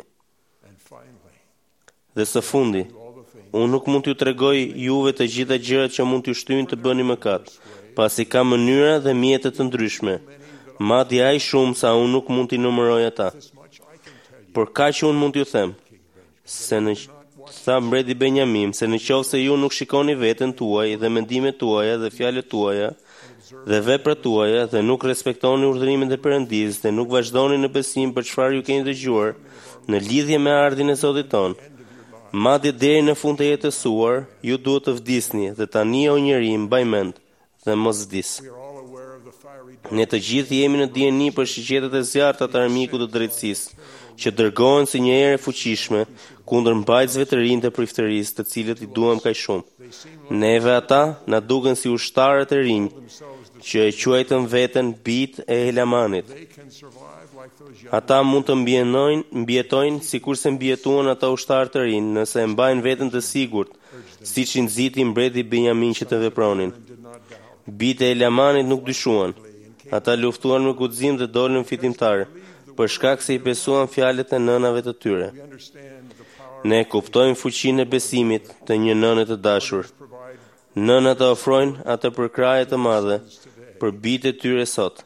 Dhe së fundi, unë nuk mund t'ju tregoj juve të gjitha gjërat që mund t'ju shtyjnë të bëni mëkat, pasi ka mënyra dhe mjete të ndryshme. Madje aq shumë sa unë nuk mund t'i numëroj ata. Por kaq unë mund t'ju them, tha mbreti Benjamin, se në qoftë se ju nuk shikoni veten tuaj dhe mendimet tuaja dhe fjalët tuaja dhe veprat tuaja dhe nuk respektoni urdhërimet e Perëndisë dhe nuk vazhdoni në besim për çfarë ju keni dëgjuar në lidhje me ardhin e Zotit ton, madje deri në fund të jetës suar, ju duhet të vdisni dhe tani o njeri mbaj mend dhe mos vdis. Ne të gjithë jemi në dijeni për shiqetet e zjarrta të armikut të drejtësisë, që dërgohen si një erë e fuqishme kundër mbajtësve të rinj të priftërisë, të cilët i duam kaq shumë. Neve ata na duken si ushtarët e rinj që e quajtën veten bijtë e Elamanit. Ata mund të mbijetojnë sikurse mbijetuan ata ushtarë të rinj nëse e mbajnë veten të sigurt, siç i nxiti mbreti Benjamin që të vepronin. Bijtë e Elamanit nuk dyshuan. Ata luftuan me guxim dhe dolën fitimtar, për shkak se i besuan fjalët e nënave të tyre. Ne kuptojmë fuqinë e besimit të një nëne të dashur. Nënat të ofrojnë atë përkraje të madhe për bijtë e tyre sot.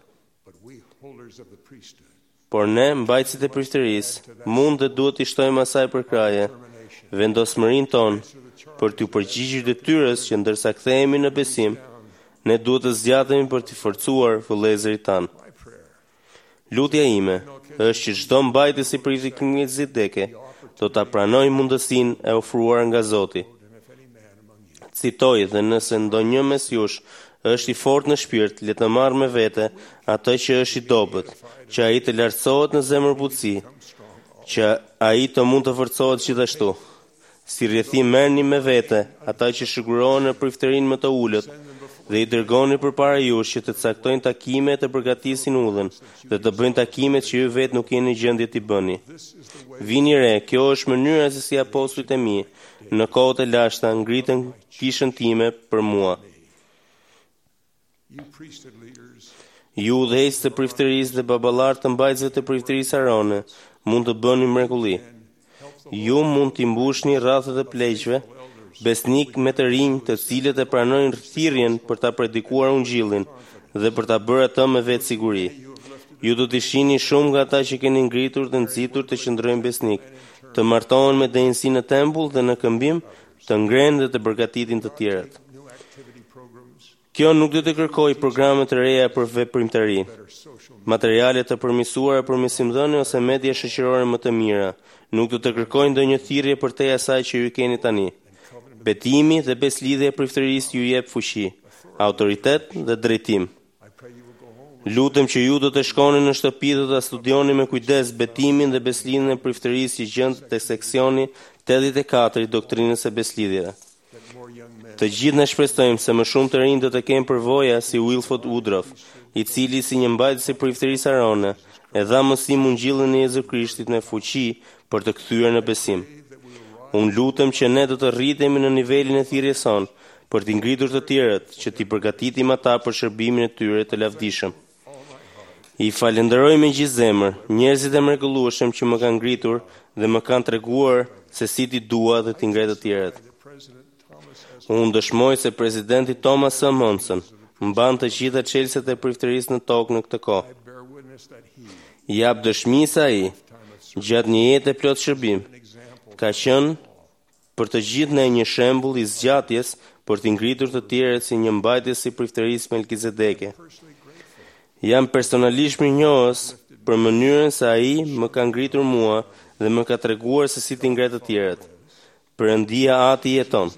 Por ne, mbajtësit e priftërisë, mund dhe duhet i shtojmë asaj përkraje, vendosmërinë tonë për t'u përgjigjur detyrës që ndërsa kthehemi në besim, ne duhet të zgjatemi për t'i forcuar vëllezërit tanë. Lutja ime është që çdo mbajtës i priftit Melkizedeke do ta pranojë mundësinë e ofruar nga Zoti. Citoj, dhe nëse ndonjë mes jush është i fortë në shpirt, le të marrë me vete atë që është i dobët, që ai të lartësohet në zemërbutësi, që ai të mund të forcohet gjithashtu. Si rrethim merrni me vete ata që shigurohen në priftërinë më të ulët dhe i dërgoni përpara jush që të caktojnë takime të përgatisin udhën dhe të bëjnë takimet që ju vetë nuk jeni gjendje t'i bëni. Vini re, kjo është mënyra se si apostujt e mi në kohët e lashta ngritën kishën time për mua. Ju udhëheqës të priftërisë dhe baballarë të mbajtësve të priftërisë Arone mund të bëni mrekulli. Ju mund t'i mbushni rrethët e pleqve, besnik me të rinj të cilët e pranojnë thirrjen për ta predikuar ungjillin dhe për ta bërë atë me vetë siguri. Ju do të shihni shumë nga ata që keni ngritur dhe nxitur të qëndrojnë besnik, të martohen me denjësi në tempull dhe në këmbim, të ngrenë dhe të përgatitin të tjerat. Kjo nuk do të kërkojë programe të reja për veprimtari, materiale të përmirësuara për mësimdhënie ose media shoqërore më të mira. Nuk do të kërkojë ndonjë thirrje përtej asaj që ju keni tani. Betimi dhe beslidhja e priftërisë ju jep fuqi, autoritet dhe drejtim. Lutem që ju do të shkoni në shtëpi dhe ta studioni me kujdes betimin dhe beslidhjen e priftërisë që gjendet te seksioni 84 i doktrinës së beslidhjeve. Të gjithë ne shpresojmë se më shumë të rinj do të kenë përvoja si Wilford Woodruff, i cili si një mbajtës i priftërisë Arone e dha mësim ungjillin e Jezu Krishtit me fuqi për të kthyer në besim. Unë lutem që ne do të rritemi në nivelin e thirrjes son për t'i ngritur të tjerët, që t'i përgatitim ata për shërbimin e tyre të lavdishëm. I falenderoj me gjithë zemër njerëzit e mrekullueshëm që më kanë ngritur dhe më kanë treguar se si t'i dua dhe t'i ngrej të tjerët. Unë dëshmoj se presidenti Thomas S. Monson mban të gjitha çelësit e priftërisë në tokë në këtë kohë. Jap dëshmi se ai, gjatë një jete plot shërbim, ka qenë për të gjithë ne një shembull i zgjatjes për t'i ngritur të tjerët si një mbajtës i priftërisë Melkizedeke. Jam personalisht mirënjohës për mënyrën se ai më ka ngritur mua dhe më ka treguar se si t'i ngrej të tjerët. Perëndia ati jeton.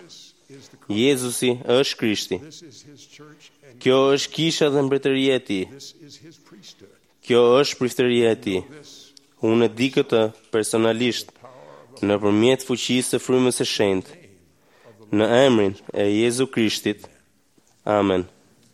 Jezusi është Krishti. Kjo është kisha dhe mbretëria e tij. Kjo është priftëria e tij. Unë e di këtë personalisht nëpërmjet fuqisë së frymës së shenjtë. Në emrin e Jezu Krishtit. Amen.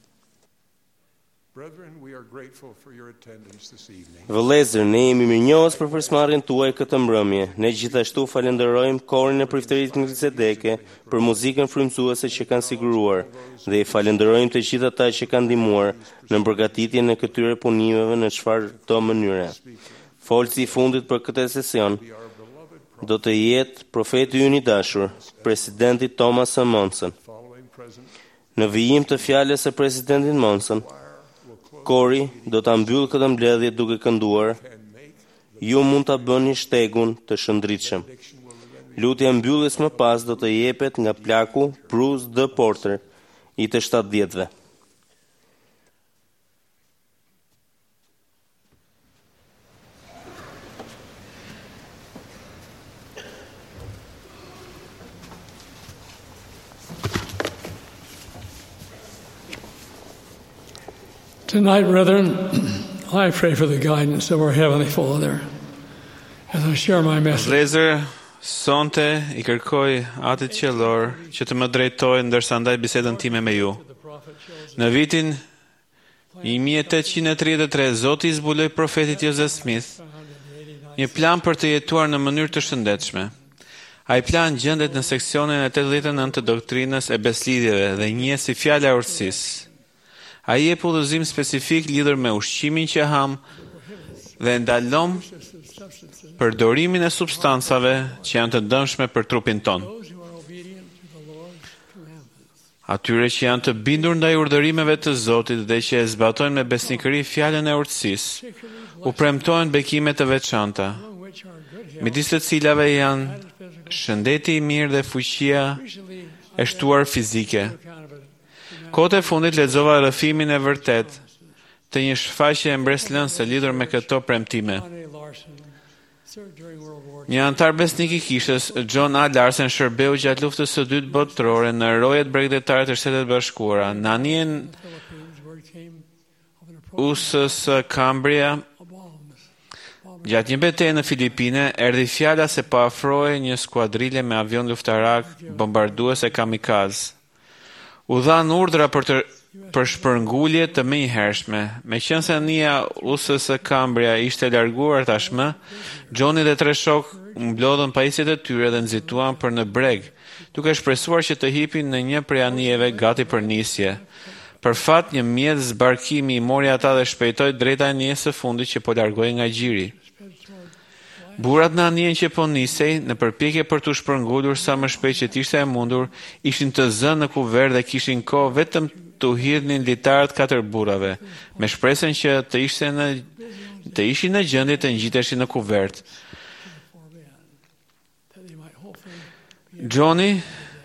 Vëllezër, ne jemi mirënjohës për përsmarrjen tuaj këtë mbrëmje. Ne gjithashtu falenderojmë korin e prifterisë Melkisedeke për muzikën frymëzuese që kanë siguruar dhe i falenderojmë të gjithë ata që kanë ndihmuar në përgatitjen e këtyre punimeve në çfarëdo mënyre. Folësi i fundit për këtë sesion do të jetë profeti ynë i dashur, presidenti Thomas Monson. Në vijim të fjalës së presidentit Monson, kori do ta mbyllë këtë mbledhje duke kënduar: Ju mund ta bëni shtegun të shëndritshëm. Lutja e mbylljes më pas do të jepet nga plaku Bruce D. Porter i të 70-ve. Tonight, brethren, I pray for the guidance of our Heavenly Father as I share my message. Vëllezër, sonte i kërkoj Atit qiellor që të më drejtojë ndërsa ndaj bisedën time me ju. Në vitin 1833, Zoti i zbuloi profetit Joseph Smith një plan për të jetuar në mënyrë të shëndetshme. Ai plan gjendet në seksionin e 89 të doktrinës e beslidhjeve dhe njihet si fjala e urtësisë. Ai jep udhëzim specifik lidhur me ushqimin që ham dhe ndalon përdorimin e substancave që janë të dëmshme për trupin ton. Atyre që janë të bindur ndaj urdhërimeve të Zotit dhe që e zbatojnë me besnikëri fjalën e urtësisë, u premtohen bekime të veçanta, midis të cilave janë shëndeti i mirë dhe fuqia e shtuar fizike. Kohët e fundit lexova rrëfimin e vërtet të një shfaqje e mbreslënse lidhur me këto premtime. Një antar besnik i kishës, John A. Larsen, shërbeu gjatë luftës së dytë botërore në rojet bregdetare të Shtetet Bashkuara, në anien USS Cambria. Gjatë një betejë në Filipine, erdhi fjala se po afrohej një skuadrile me avion luftarak bombarduese kamikaz. U dhan urdhra për shpërngulje të menjëhershme. Meqense anija USS Cambria ishte larguar tashmë, Johnny dhe 3 shokë mblodhën pajisjet e tyre dhe nxituan për në breg, duke shpresuar që të hipin në një prej anijeve gati për nisje. Për fat, një mjet zbarkimi i mori ata dhe shpejtoi drejt anijes së fundit që po largohej nga gjiri. Burrat në anijen që po nisej, në përpjekje për të shpërngulur sa më shpejt që t'ishte e mundur, ishin të zënë në kuvert dhe kishin kohë vetëm të hidhnin litarët 4 burrave, me shpresën që të ishin në gjendje të ngjiteshin në kuvert. Johnny,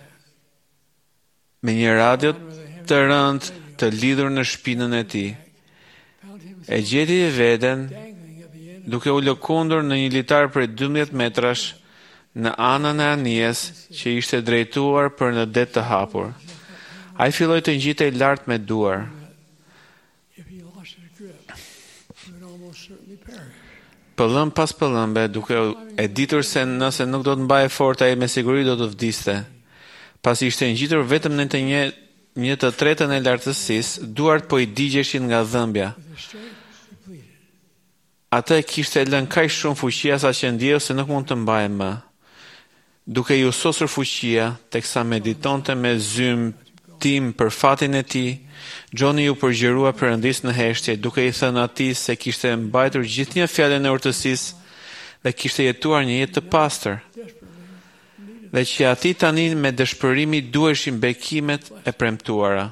me një radio të rëndë të lidhur në shpinën e tij, e gjeti veten duke u lëkundur në një litar prej 12 metrash në anën e anijes që ishte drejtuar për në det të hapur. Ai filloi të ngjitej lart me duar. Pëllëm pas pëllëmbe, duke e ditur se nëse nuk do të mbaje fort, ai me siguri do të vdiste. Pasi ishte ngjitur vetëm në një të tretën e lartësisë, duart po i digjeshin nga dhëmbja. Ata e kishte lënë kaq shumë fuqia sa që ndjeu se nuk mund të mbajë më. Duke ju sosur fuqia, teksa meditonte me zymtim për fatin e tij, Johnny u përgjërua Perëndis në heshtje, duke i thënë atij se kishte mbajtur gjithnjë fjalën e urtësisë dhe kishte jetuar një jetë të pastër, dhe që atij tani me dëshpërimi duheshin bekimet e premtuara.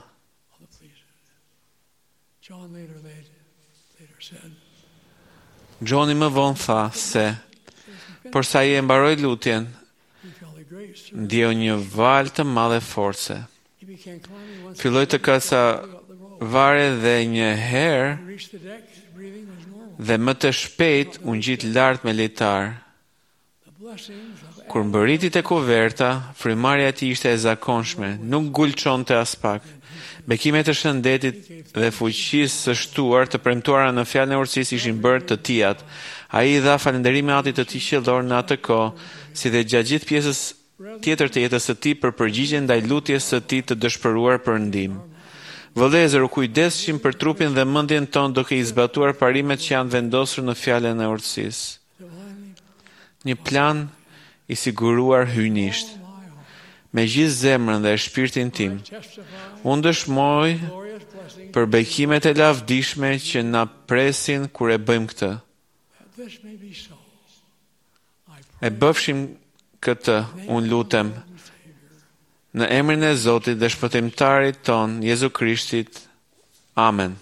Johnny më vonë tha se, por sa i e mbaroi lutjen, ndjeu një val të madhe force. Filloi të kacavare dhe një herë dhe më të shpejt u ngjit lart me litar. Kur mbërriti te kuverta, frymarrja e tij ishte e zakonshme, nuk gulçonte as pak. Bekimet e shëndetit dhe fuqisë së shtuar të premtuara në fjalën e urtësisë ishin bërë të tijat. Ai i dha falënderime Atit të tij qiellor në atë kohë, si dhe gjatë gjithë pjesës tjetër të jetës së tij për përgjigjen ndaj lutjes së tij të dëshpëruar për ndihmë. Vëllezër, u kujdesshim për trupin dhe mendjen tonë duke i zbatuar parimet që janë vendosur në fjalën e urtësisë. Një plan i siguruar hyjnisht. Me gjithë zemrën dhe shpirtin tim, unë dëshmoj për bekimet e lavdishme që na presin kur e bëjmë këtë. E bëfshim këtë, unë lutem, në emrin e Zotit dhe shpëtimtarit ton, Jezu Krishtit. Amen.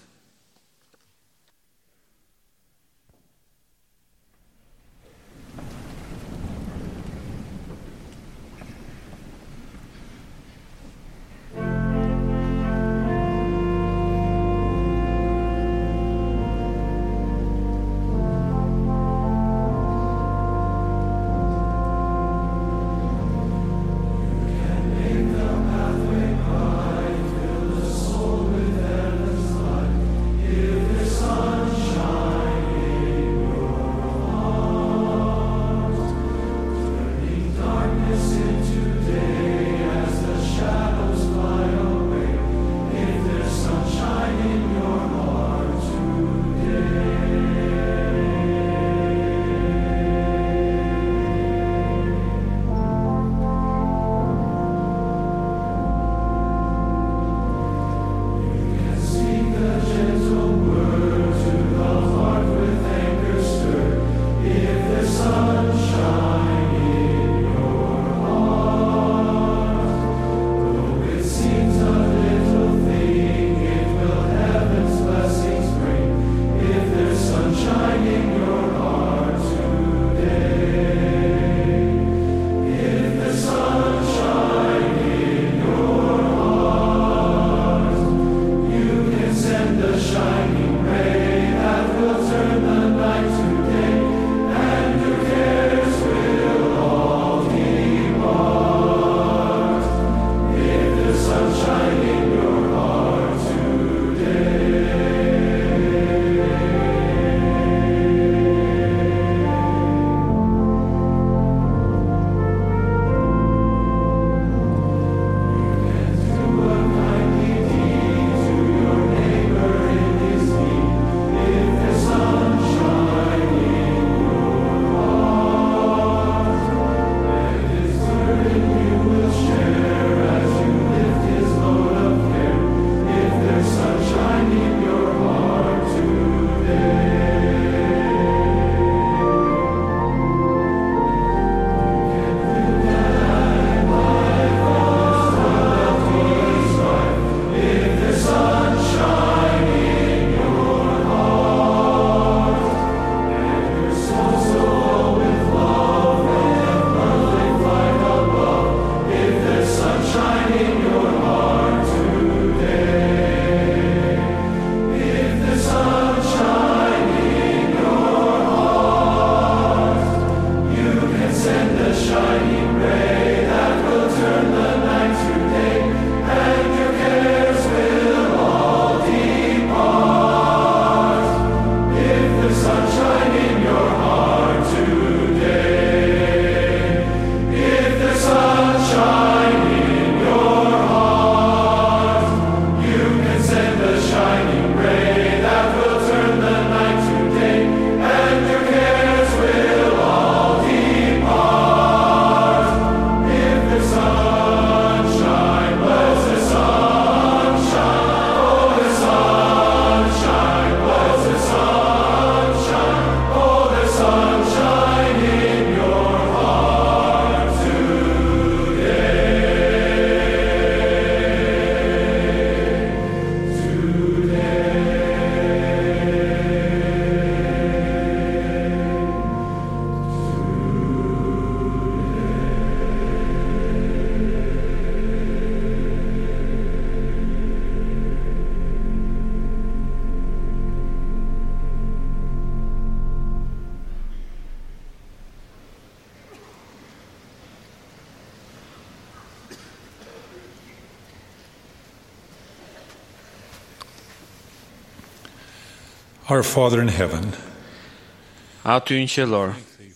Our Father in heaven, Aty në qellor,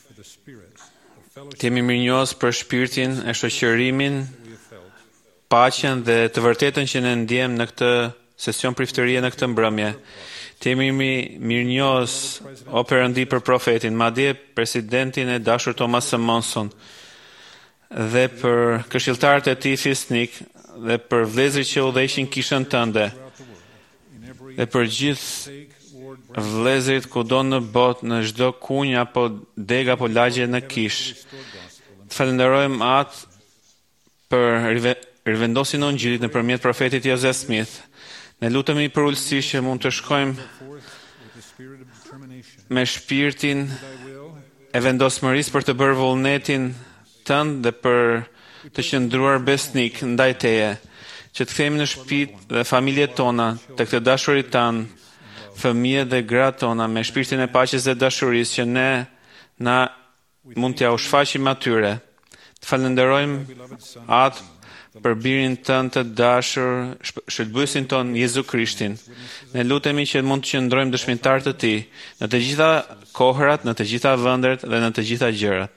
të jemi mirënjohës për shpirtin e shoqërimin, paqen dhe të vërtetën që ne ndjem në këtë sesion priftërie në këtë mbrëmje. Të jemi mirënjohës o Perëndi për profetin, madje presidentin e dashur Thomas Monson, dhe për këshilltarët e tij fisnik dhe për vëllezërit që udhëheqin kishën tënde dhe për gjithë vëllezërit kudo në botë, në çdo kunj apo deg apo lagje në kish. Të falenderojmë atë për rivendosjen e Ungjillit nëpërmjet profetit Joseph Smith. Ne lutemi për ulësi që mund të shkojmë me shpirtin e vendosmërisë për të bërë vullnetin tënd dhe për të qëndruar besnik ndaj teje, që të kthehemi në shtëpitë dhe familjet tona, të këtë dashurit tanë, fëmijët dhe gratë tona me shpirtin e paqes dhe dashurisë që ne na mund t'ja u shfaqim atyre. Të falenderojmë atë për birin tënd të dashur, shëlbuesin ton Jezu Krishtin. Ne lutemi që mund të qëndrojmë dëshmitar të tij në të gjitha kohërat, në të gjitha vendet dhe në të gjitha gjërat.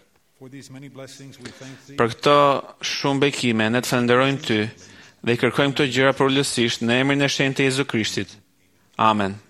Për këto shumë bekime, ne të falenderojmë ty dhe i kërkojmë këto gjëra përulësisht në emrin e shenjtë të Jezu Krishtit. Amen.